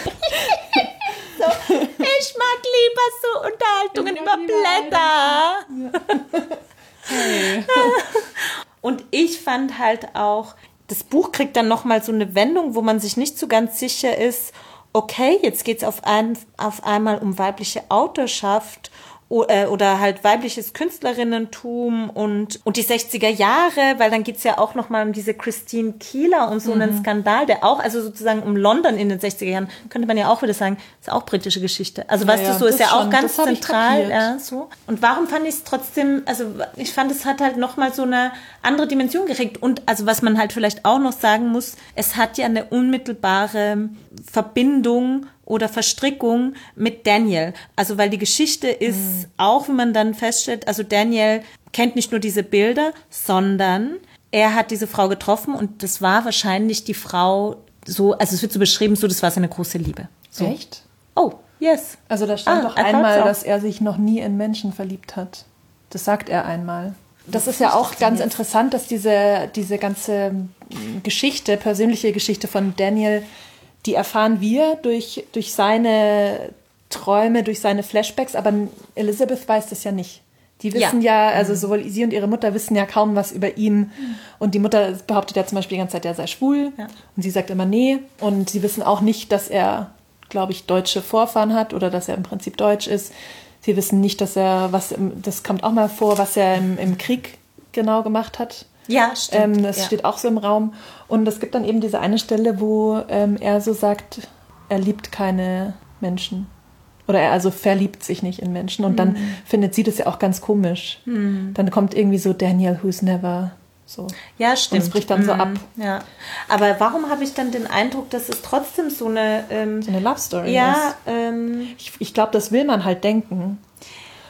mag lieber so Unterhaltungen über Blätter. Ja. Hey. Und ich fand halt auch, das Buch kriegt dann nochmal so eine Wendung, wo man sich nicht so ganz sicher ist, okay, jetzt geht es auf einmal um weibliche Autorschaft oder halt weibliches Künstlerinnentum und die 60er Jahre, weil dann geht's ja auch nochmal um diese Christine Keeler, um so einen Skandal, der auch, also sozusagen um London in den 60er Jahren, könnte man ja auch wieder sagen, ist auch britische Geschichte. Also weißt du, so ist ja auch ganz zentral. Ja, so. Und warum fand ich es trotzdem, also ich fand, es hat halt nochmal so eine andere Dimension gekriegt. Und also was man halt vielleicht auch noch sagen muss, es hat ja eine unmittelbare Verbindung oder Verstrickung mit Daniel. Also weil die Geschichte ist auch, wie man dann feststellt, also Daniel kennt nicht nur diese Bilder, sondern er hat diese Frau getroffen und das war wahrscheinlich die Frau so, also es wird so beschrieben, so das war seine große Liebe. So. Echt? Oh, yes. Also da stand doch einmal, dass er sich noch nie in Menschen verliebt hat. Das sagt er einmal. Das ist ja auch ganz interessant, dass diese ganze Geschichte, persönliche Geschichte von Daniel, die erfahren wir durch seine Träume, durch seine Flashbacks, aber Elizabeth weiß das ja nicht. Die wissen also sowohl sie und ihre Mutter wissen ja kaum was über ihn. Und die Mutter behauptet ja zum Beispiel die ganze Zeit, er sei schwul. Ja. Und sie sagt immer nee. Und sie wissen auch nicht, dass er, glaube ich, deutsche Vorfahren hat oder dass er im Prinzip deutsch ist. Sie wissen nicht, dass das kommt auch mal vor, was er im Krieg genau gemacht hat. Ja, stimmt. Das steht auch so im Raum. Und es gibt dann eben diese eine Stelle, wo er so sagt, er liebt keine Menschen. Oder er also verliebt sich nicht in Menschen. Und dann findet sie das ja auch ganz komisch. Dann kommt irgendwie so Daniel who's never so. Ja, stimmt. Und es bricht dann so ab. Ja. Aber warum habe ich dann den Eindruck, dass es trotzdem so eine Love Story ist? Ich glaube, das will man halt denken.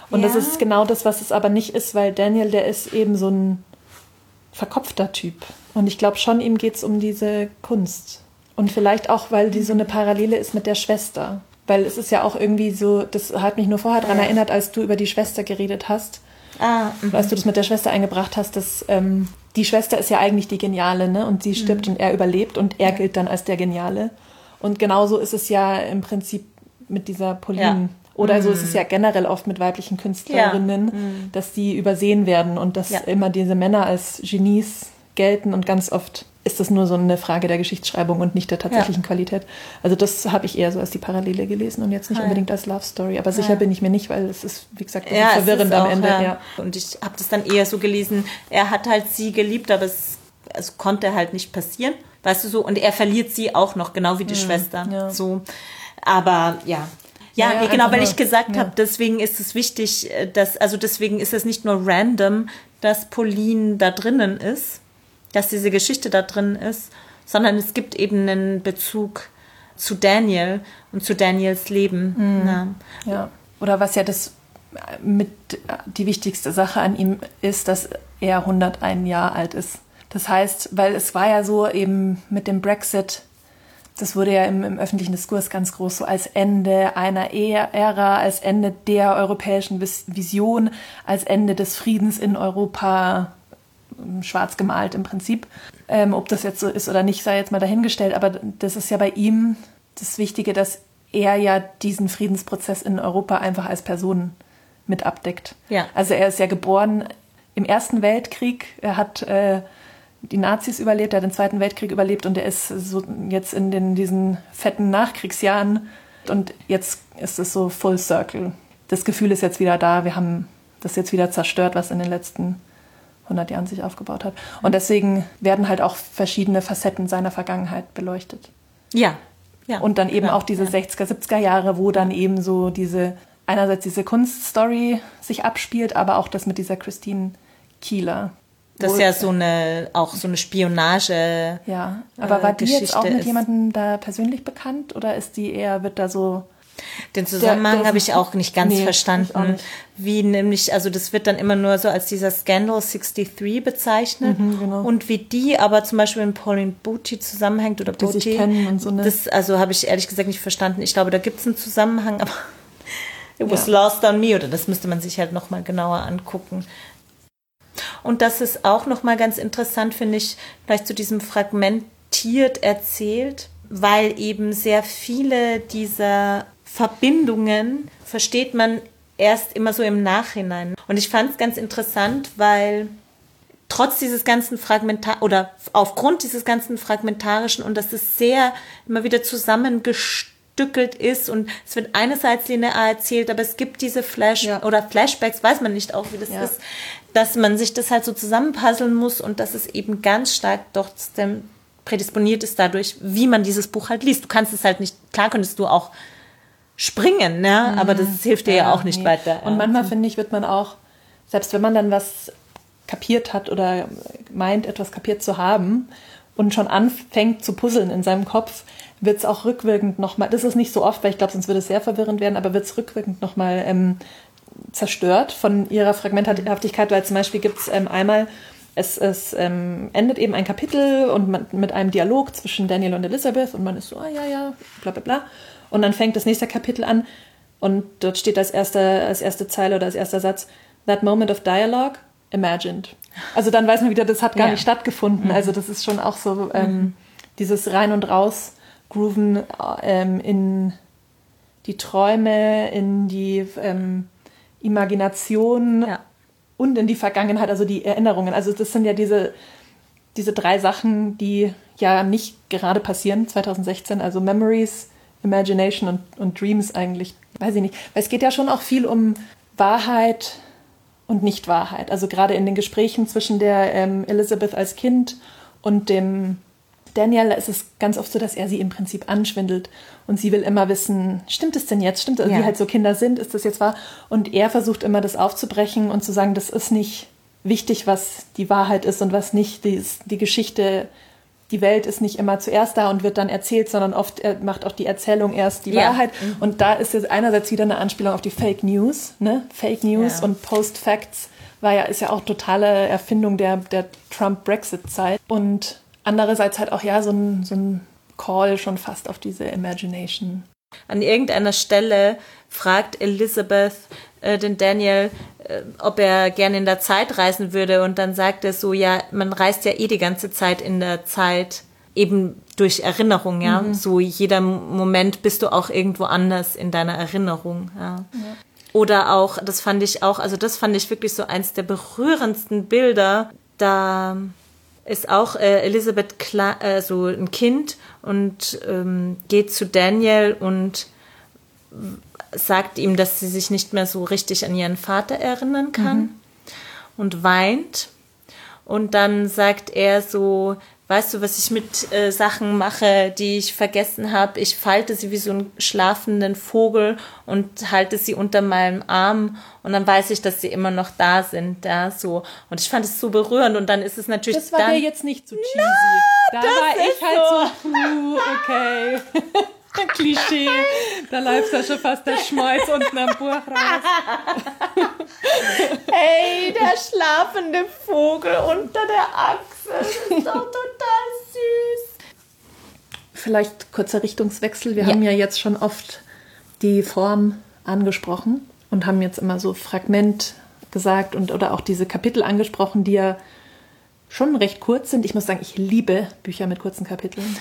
Und das ist genau das, was es aber nicht ist, weil Daniel, der ist eben so ein verkopfter Typ. Und ich glaube schon, ihm geht es um diese Kunst. Und vielleicht auch, weil die so eine Parallele ist mit der Schwester. Weil es ist ja auch irgendwie so, das hat mich nur vorher daran erinnert, als du über die Schwester geredet hast. Als du das mit der Schwester eingebracht hast, dass die Schwester ist ja eigentlich die Geniale, ne? Und sie stirbt und er überlebt und er gilt dann als der Geniale. Und genauso ist es ja im Prinzip mit dieser Pauline. Ja. Oder so ist es ja generell oft mit weiblichen Künstlerinnen, dass die übersehen werden und dass immer diese Männer als Genies gelten und ganz oft ist das nur so eine Frage der Geschichtsschreibung und nicht der tatsächlichen Qualität. Also das habe ich eher so als die Parallele gelesen und jetzt nicht unbedingt als Love Story. Aber sicher bin ich mir nicht, weil es ist, wie gesagt, verwirrend am Ende. Ja. Und ich habe das dann eher so gelesen, er hat halt sie geliebt, aber es konnte halt nicht passieren. Weißt du so? Und er verliert sie auch noch, genau wie die Schwester. Ja. So. Aber genau, weil ich gesagt habe, deswegen ist es wichtig, deswegen ist es nicht nur random, dass Pauline da drinnen ist, dass diese Geschichte da drin ist, sondern es gibt eben einen Bezug zu Daniel und zu Daniels Leben. Ja. Oder was ja die wichtigste Sache an ihm ist, dass er 101 Jahre alt ist. Das heißt, weil es war ja so eben mit dem Brexit, das wurde ja im öffentlichen Diskurs ganz groß so als Ende einer Ära, als Ende der europäischen Vision, als Ende des Friedens in Europa, schwarz gemalt im Prinzip. Ob das jetzt so ist oder nicht, sei jetzt mal dahingestellt. Aber das ist ja bei ihm das Wichtige, dass er ja diesen Friedensprozess in Europa einfach als Person mit abdeckt. Ja. Also er ist ja geboren im Ersten Weltkrieg. Er hat die Nazis überlebt, er hat den Zweiten Weltkrieg überlebt und er ist so jetzt in diesen fetten Nachkriegsjahren und jetzt ist es so Full Circle. Das Gefühl ist jetzt wieder da, wir haben das jetzt wieder zerstört, was in den letzten 100 Jahren sich aufgebaut hat. Und deswegen werden halt auch verschiedene Facetten seiner Vergangenheit beleuchtet. Ja. Und dann eben auch diese 60er, 70er Jahre, wo dann eben so einerseits diese Kunststory sich abspielt, aber auch das mit dieser Christine Keeler. Das ist ja so eine Spionage. Ja, aber war die jetzt auch mit jemandem da persönlich bekannt oder wird da so... Den Zusammenhang habe ich auch nicht ganz verstanden. Auch nicht. Wie nämlich, also das wird dann immer nur so als dieser Scandal 63 bezeichnet. Genau. Und wie die aber zum Beispiel mit Pauline Bucci zusammenhängt oder Bucci, sich kennen und so, ne? Das habe ich ehrlich gesagt nicht verstanden. Ich glaube, da gibt es einen Zusammenhang, aber it was lost on me oder das müsste man sich halt nochmal genauer angucken. Und das ist auch nochmal ganz interessant, finde ich, vielleicht zu diesem fragmentiert erzählt, weil eben sehr viele dieser Verbindungen versteht man erst immer so im Nachhinein. Und ich fand es ganz interessant, weil trotz dieses ganzen aufgrund dieses ganzen Fragmentarischen und dass es sehr immer wieder zusammengestückelt ist und es wird einerseits linear erzählt, aber es gibt diese oder Flashbacks, weiß man nicht auch, wie das ist, dass man sich das halt so zusammenpuzzeln muss und dass es eben ganz stark trotzdem prädisponiert ist dadurch, wie man dieses Buch halt liest. Du kannst es halt nicht, klar könntest du auch springen, ne? Aber das hilft dir ja auch nicht weiter. Und manchmal, finde ich, wird man auch, selbst wenn man dann was kapiert hat oder meint, etwas kapiert zu haben und schon anfängt zu puzzeln in seinem Kopf, wird es auch rückwirkend nochmal, das ist nicht so oft, weil ich glaube, sonst würde es sehr verwirrend werden, aber wird es rückwirkend nochmal zerstört von ihrer Fragmenthaftigkeit, weil zum Beispiel gibt es einmal, es endet eben ein Kapitel und mit einem Dialog zwischen Daniel und Elizabeth und man ist so, bla bla bla. Und dann fängt das nächste Kapitel an und dort steht als erste Zeile oder als erster Satz, that moment of dialogue, imagined. Also dann weiß man wieder, das hat gar nicht stattgefunden. Also das ist schon auch so dieses Rein- und Raus-Grooven in die Träume, in die Imagination und in die Vergangenheit, also die Erinnerungen. Also das sind ja diese 3 Sachen, die ja nicht gerade passieren 2016, also Memories, Imagination und Dreams eigentlich, weiß ich nicht. Weil es geht ja schon auch viel um Wahrheit und Nicht-Wahrheit. Also gerade in den Gesprächen zwischen der Elizabeth als Kind und dem Daniel ist es ganz oft so, dass er sie im Prinzip anschwindelt und sie will immer wissen, stimmt es denn jetzt? Stimmt es, wie halt so Kinder sind, ist das jetzt wahr? Und er versucht immer, das aufzubrechen und zu sagen, das ist nicht wichtig, was die Wahrheit ist und was nicht. Die Geschichte die Welt ist nicht immer zuerst da und wird dann erzählt, sondern oft macht auch die Erzählung erst die Wahrheit. Und da ist jetzt einerseits wieder eine Anspielung auf die Fake News, ne? Fake News und Post-Facts ist ja auch totale Erfindung der Trump-Brexit-Zeit. Und andererseits halt auch so ein Call schon fast auf diese Imagination. An irgendeiner Stelle fragt Elizabeth den Daniel, ob er gerne in der Zeit reisen würde, und dann sagt er so, ja, man reist ja die ganze Zeit in der Zeit, eben durch Erinnerung, ja. So jeder Moment bist du auch irgendwo anders in deiner Erinnerung, ja. Oder auch, das fand ich wirklich so eins der berührendsten Bilder, da ist auch Elizabeth so ein Kind und geht zu Daniel und sagt ihm, dass sie sich nicht mehr so richtig an ihren Vater erinnern kann und weint. Und dann sagt er so, weißt du, was ich mit Sachen mache, die ich vergessen habe? Ich falte sie wie so einen schlafenden Vogel und halte sie unter meinem Arm, und dann weiß ich, dass sie immer noch da sind. Ja, so. Und ich fand es so berührend, und dann ist es natürlich das war dir jetzt nicht so cheesy. Da war ich halt so, okay. Klischee. Da läuft ja schon fast der Schmalz unten am Buch raus. Hey, der schlafende Vogel unter der Achse. Das ist doch total süß. Vielleicht kurzer Richtungswechsel. Wir haben ja jetzt schon oft die Form angesprochen und haben jetzt immer so Fragment gesagt oder auch diese Kapitel angesprochen, die ja schon recht kurz sind. Ich muss sagen, ich liebe Bücher mit kurzen Kapiteln.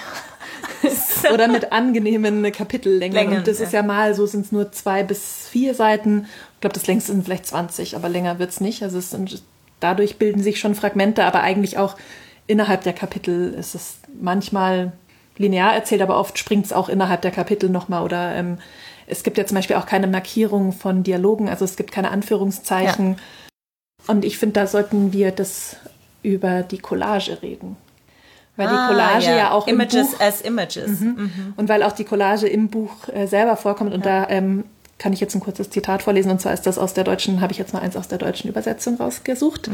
Oder mit angenehmen Kapitellängen. Und das ist ja mal, so sind es nur 2 bis 4 Seiten. Ich glaube, das längste sind vielleicht 20, aber länger wird es nicht. Also dadurch bilden sich schon Fragmente, aber eigentlich auch innerhalb der Kapitel ist es manchmal linear erzählt, aber oft springt es auch innerhalb der Kapitel nochmal. Oder es gibt ja zum Beispiel auch keine Markierung von Dialogen, also es gibt keine Anführungszeichen. Ja. Und ich finde, da sollten wir über die Collage reden. Weil die Collage ja auch Images im Buch... as Images. Und weil auch die Collage im Buch selber vorkommt. Und da kann ich jetzt ein kurzes Zitat vorlesen. Und zwar ist das habe ich jetzt mal eins aus der deutschen Übersetzung rausgesucht.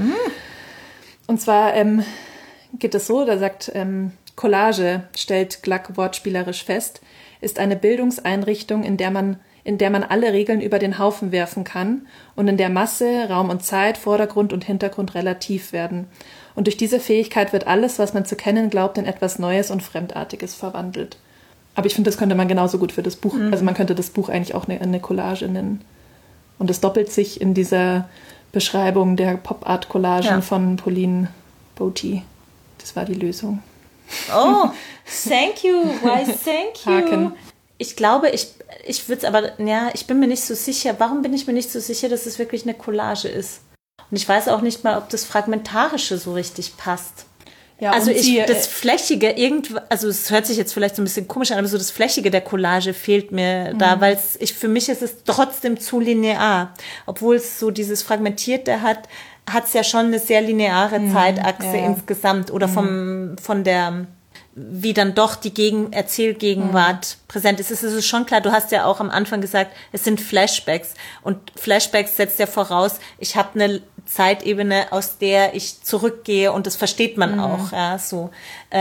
Und zwar geht es so, da sagt Collage, stellt Gluck wortspielerisch fest, ist eine Bildungseinrichtung, in der man alle Regeln über den Haufen werfen kann und in der Masse, Raum und Zeit, Vordergrund und Hintergrund relativ werden. Und durch diese Fähigkeit wird alles, was man zu kennen glaubt, in etwas Neues und Fremdartiges verwandelt. Aber ich finde, das könnte man genauso gut für das Buch, also man könnte das Buch eigentlich auch eine Collage nennen. Und es doppelt sich in dieser Beschreibung der Pop-Art-Collagen von Pauline Boty. Das war die Lösung. Oh, thank you. Why, thank you. Haken. Ich glaube, ich würde es aber, ich bin mir nicht so sicher. Warum bin ich mir nicht so sicher, dass es wirklich eine Collage ist? Und ich weiß auch nicht mal, ob das Fragmentarische so richtig passt. Ja, also das Flächige, also es hört sich jetzt vielleicht so ein bisschen komisch an, aber so das Flächige der Collage fehlt mir da, weil für mich ist es trotzdem zu linear. Obwohl es so dieses Fragmentierte hat es ja schon eine sehr lineare Zeitachse insgesamt oder von der, wie dann doch die Erzählgegenwart präsent ist. Es ist schon klar, du hast ja auch am Anfang gesagt, es sind Flashbacks. Und Flashbacks setzt ja voraus, ich habe eine Zeitebene, aus der ich zurückgehe, und das versteht man auch. Ja, so.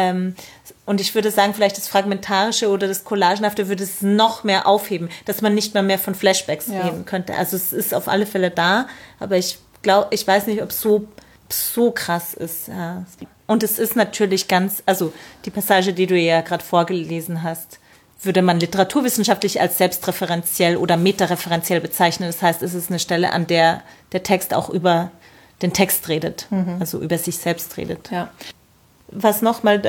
Und ich würde sagen, vielleicht das Fragmentarische oder das Collagenhafte würde es noch mehr aufheben, dass man nicht mehr von Flashbacks reden könnte. Also es ist auf alle Fälle da, aber ich weiß nicht, ob es so krass ist. Ja. Und es ist natürlich also die Passage, die du ja gerade vorgelesen hast, würde man literaturwissenschaftlich als selbstreferenziell oder metareferenziell bezeichnen. Das heißt, es ist eine Stelle, an der der Text auch über den Text redet, also über sich selbst redet. Ja. Was nochmal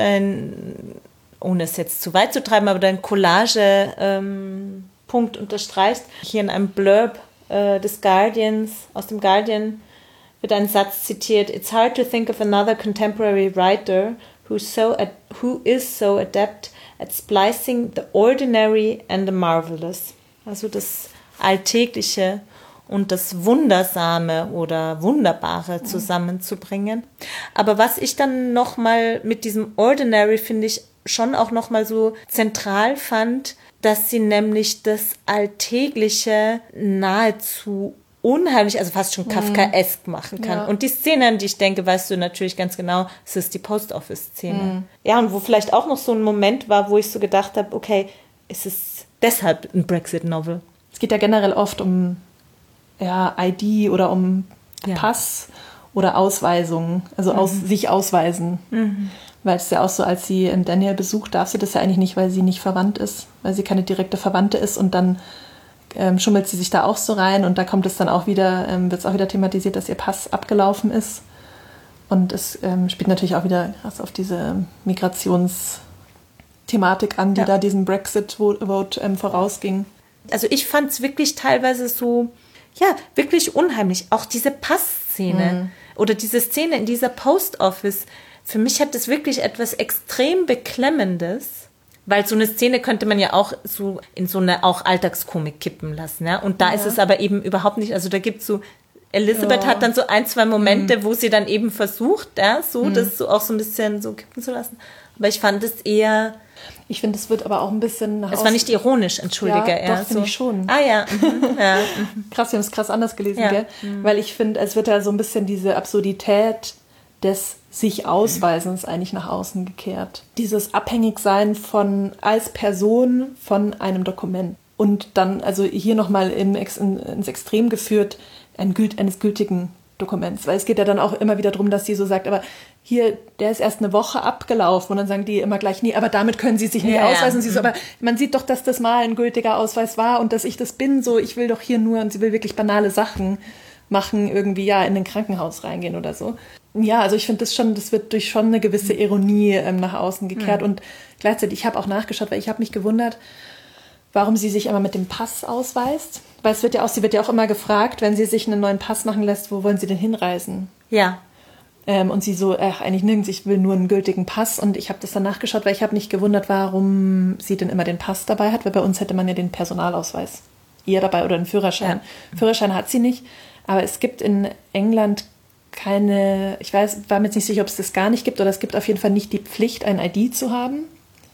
ohne es jetzt zu weit zu treiben, aber dein Collage-Punkt unterstreicht, hier in einem Blurb des Guardians, aus dem Guardian, wird ein Satz zitiert: "It's hard to think of another contemporary writer who is so adept at splicing the ordinary and the marvelous." Also das Alltägliche und das Wundersame oder Wunderbare zusammenzubringen. Aber was ich dann nochmal mit diesem Ordinary, finde ich, schon auch nochmal so zentral fand, dass sie nämlich das Alltägliche nahezu unheimlich, also fast schon Kafkaesk machen kann. Ja. Und die Szene, an die ich denke, weißt du natürlich ganz genau, es ist die Post-Office-Szene. Ja, und wo vielleicht auch noch so ein Moment war, wo ich so gedacht habe, okay, es ist deshalb ein Brexit-Novel. Es geht ja generell oft um ID oder um Ja. Pass oder Ausweisung, also sich ausweisen. Weil es ja auch so, als sie Daniel besucht, darf sie das ja eigentlich nicht, weil sie nicht verwandt ist, weil sie keine direkte Verwandte ist und dann schummelt sie sich da auch so rein und da kommt es dann auch wieder, wird es auch wieder thematisiert, dass ihr Pass abgelaufen ist. Und es spielt natürlich auch wieder krass auf diese Migrationsthematik an, die da diesem Brexit-Vote vorausging. Also ich fand es wirklich teilweise so, ja, wirklich unheimlich. Auch diese Passszene oder diese Szene in dieser Post-Office, für mich hat das wirklich etwas extrem Beklemmendes. Weil so eine Szene könnte man ja auch so in so eine auch Alltagskomik kippen lassen, ja. Und da ist es aber eben überhaupt nicht, also da gibt's so, Elisabeth hat dann so 1-2 Momente, wo sie dann eben versucht, ja, so das so auch so ein bisschen so kippen zu lassen. Aber ich fand es eher... Ich finde, es wird aber auch ein bisschen... Es war nicht ironisch, entschuldige. Ja, doch, finde ich schon. Ah ja. Ja. Krass, wir haben es krass anders gelesen, gell? Weil ich finde, es wird da so ein bisschen diese Absurdität des sich Ausweisens eigentlich nach außen gekehrt. Dieses Abhängigsein als Person von einem Dokument. Und dann, also hier nochmal ins Extrem geführt, eines gültigen Dokuments. Weil es geht ja dann auch immer wieder darum, dass sie so sagt, aber hier, der ist erst eine Woche abgelaufen. Und dann sagen die immer gleich, nee, aber damit können sie sich nicht ausweisen. Und sie so, aber man sieht doch, dass das mal ein gültiger Ausweis war und dass ich das bin. So, ich will doch hier nur, und sie will wirklich banale Sachen machen, irgendwie in ein Krankenhaus reingehen oder so. Ja, also ich finde das wird durch schon eine gewisse Ironie nach außen gekehrt. Und gleichzeitig, ich habe auch nachgeschaut, weil ich habe mich gewundert, warum sie sich immer mit dem Pass ausweist. Weil sie wird ja auch immer gefragt, wenn sie sich einen neuen Pass machen lässt, wo wollen sie denn hinreisen? Ja. Und sie so, eigentlich nirgends, ich will nur einen gültigen Pass. Und ich habe das dann nachgeschaut, weil ich habe mich gewundert, warum sie denn immer den Pass dabei hat, weil bei uns hätte man ja den Personalausweis ihr dabei oder einen Führerschein. Ja. Führerschein hat sie nicht, aber es gibt in England keine, war mir jetzt nicht sicher, ob es das gar nicht gibt, oder es gibt auf jeden Fall nicht die Pflicht, ein ID zu haben,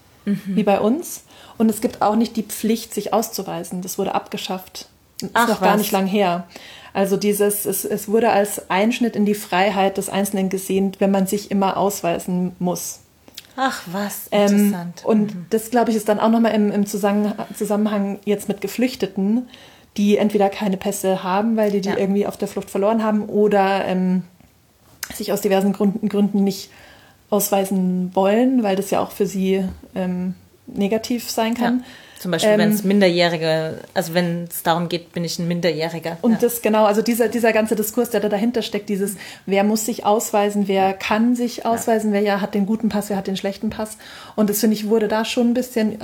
wie bei uns. Und es gibt auch nicht die Pflicht, sich auszuweisen. Das wurde abgeschafft. Das ist noch gar nicht lang her. Also es wurde als Einschnitt in die Freiheit des Einzelnen gesehen, wenn man sich immer ausweisen muss. Ach was, interessant. Und das, glaube ich, ist dann auch nochmal im Zusammenhang jetzt mit Geflüchteten, die entweder keine Pässe haben, weil die irgendwie auf der Flucht verloren haben oder sich aus diversen Gründen nicht ausweisen wollen, weil das ja auch für sie negativ sein kann. Ja. Zum Beispiel, wenn es Minderjährige, also wenn es darum geht, bin ich ein Minderjähriger. Und das genau, also dieser ganze Diskurs, der da dahinter steckt, wer muss sich ausweisen, wer kann sich ausweisen, wer hat den guten Pass, wer hat den schlechten Pass. Und das, finde ich, wurde da schon ein bisschen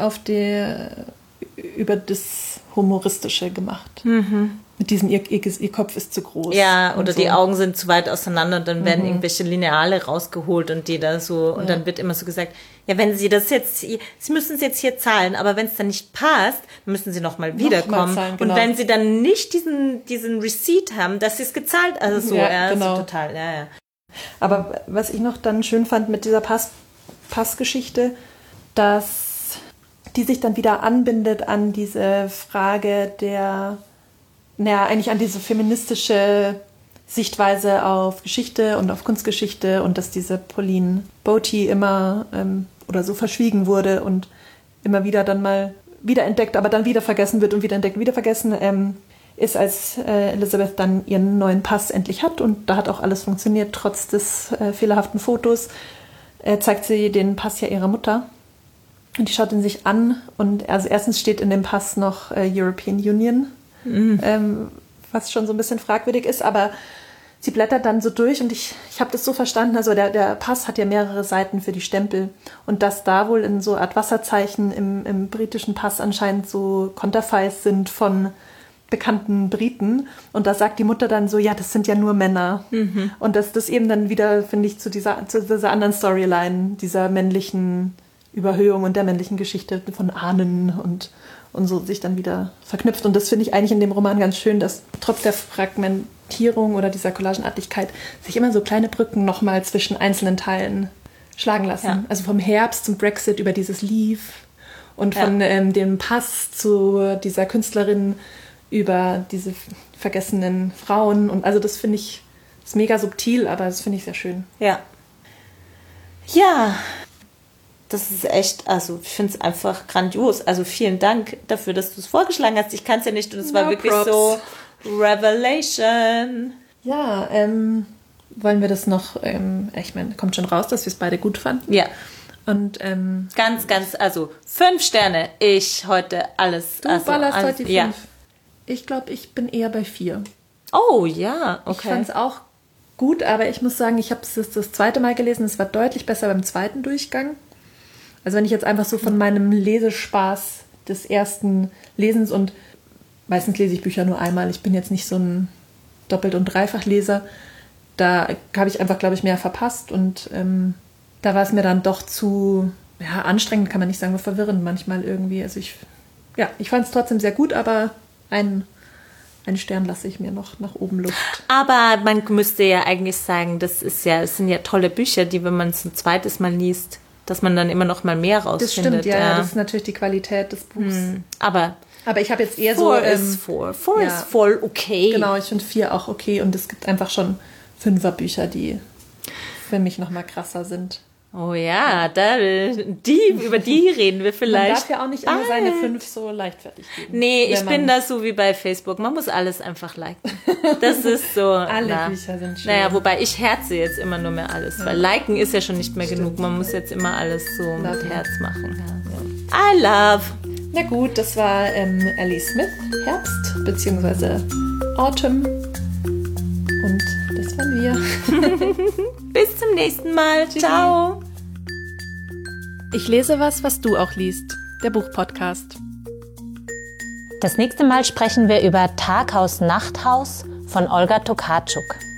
über das Humoristische gemacht. Mit diesem, ihr Kopf ist zu groß. Ja, oder so. Die Augen sind zu weit auseinander und dann werden irgendwelche Lineale rausgeholt und die da so, und dann wird immer so gesagt, ja, wenn Sie Sie müssen es jetzt hier zahlen, aber wenn es dann nicht passt, müssen Sie nochmal wiederkommen. Zahlen, genau. Und wenn Sie dann nicht diesen Receipt haben, dass Sie es gezahlt, also so, genau. So total, ja. Aber was ich noch dann schön fand mit dieser Passgeschichte, dass die sich dann wieder anbindet an diese Frage eigentlich an diese feministische Sichtweise auf Geschichte und auf Kunstgeschichte und dass diese Pauline Boty immer oder so verschwiegen wurde und immer wieder dann mal wiederentdeckt, aber dann wieder vergessen wird und wiederentdeckt, wieder vergessen, ist, als Elisabeth dann ihren neuen Pass endlich hat und da hat auch alles funktioniert, trotz des fehlerhaften Fotos, zeigt sie den Pass ja ihrer Mutter. Und die schaut ihn sich an und also erstens steht in dem Pass noch European Union, was schon so ein bisschen fragwürdig ist, aber sie blättert dann so durch und ich habe das so verstanden, also der Pass hat ja mehrere Seiten für die Stempel und dass da wohl in so Art Wasserzeichen im britischen Pass anscheinend so Konterfeis sind von bekannten Briten und da sagt die Mutter dann so, ja, das sind ja nur Männer und dass das eben dann wieder, finde ich, zu dieser anderen Storyline, dieser männlichen Überhöhung und der männlichen Geschichte von Ahnen und so sich dann wieder verknüpft. Und das finde ich eigentlich in dem Roman ganz schön, dass trotz der Fragmentierung oder dieser Collagenartigkeit sich immer so kleine Brücken nochmal zwischen einzelnen Teilen schlagen lassen. Ja. Also vom Herbst zum Brexit über dieses Leave und von dem Pass zu dieser Künstlerin über diese vergessenen Frauen. Und also das finde ich, ist mega subtil, aber das finde ich sehr schön. Ja. Ja, das ist echt, also ich finde es einfach grandios. Also vielen Dank dafür, dass du es vorgeschlagen hast. Ich kann es ja nicht und es war wirklich props. so Revelation. Ja, wollen wir das noch, ich meine, kommt schon raus, dass wir es beide gut fanden. Ja. Und Ganz, also 5 Sterne. Ich heute alles. du also, ballerst alles, heute die 5. ja. Ich glaube, ich bin eher bei 4. Oh ja, Ich okay. fand es auch gut, aber ich muss sagen, ich habe es das zweite Mal gelesen. Es war deutlich besser beim zweiten Durchgang. Also wenn ich jetzt einfach so von meinem Lesespaß des ersten Lesens und meistens lese ich Bücher nur einmal. Ich bin jetzt nicht so ein Doppelt- und Dreifachleser. Da habe ich einfach, glaube ich, mehr verpasst und da war es mir dann doch zu anstrengend, kann man nicht sagen, aber verwirrend manchmal irgendwie. Also ich fand es trotzdem sehr gut, aber einen Stern lasse ich mir noch nach oben Luft. Aber man müsste ja eigentlich sagen, es sind ja tolle Bücher, die, wenn man es ein zweites Mal liest, dass man dann immer noch mal mehr rausfindet. Das stimmt, ja, das ist natürlich die Qualität des Buchs. Aber ich habe jetzt eher 4 ist 4. 4 ist voll okay. Genau, ich finde 4 auch okay und es gibt einfach schon 5er-Bücher, die für mich noch mal krasser sind. Oh ja, über die reden wir vielleicht. Man darf ja auch nicht immer seine 5 so leichtfertig geben. Nee, ich bin da so wie bei Facebook. Man muss alles einfach liken. Das ist so. Alle Bücher sind schön. Naja, wobei ich herze jetzt immer nur mehr alles. Weil liken ist ja schon nicht mehr genug. Man muss jetzt immer alles so mit Herz machen. Ja. I love. Na gut, das war Ellie Smith, Herbst, beziehungsweise Autumn. Und das waren wir. Bis zum nächsten Mal. Tschüssi. Ciao. Ich lese was du auch liest. Der Buchpodcast. Das nächste Mal sprechen wir über Taghaus, Nachthaus von Olga Tokarczuk.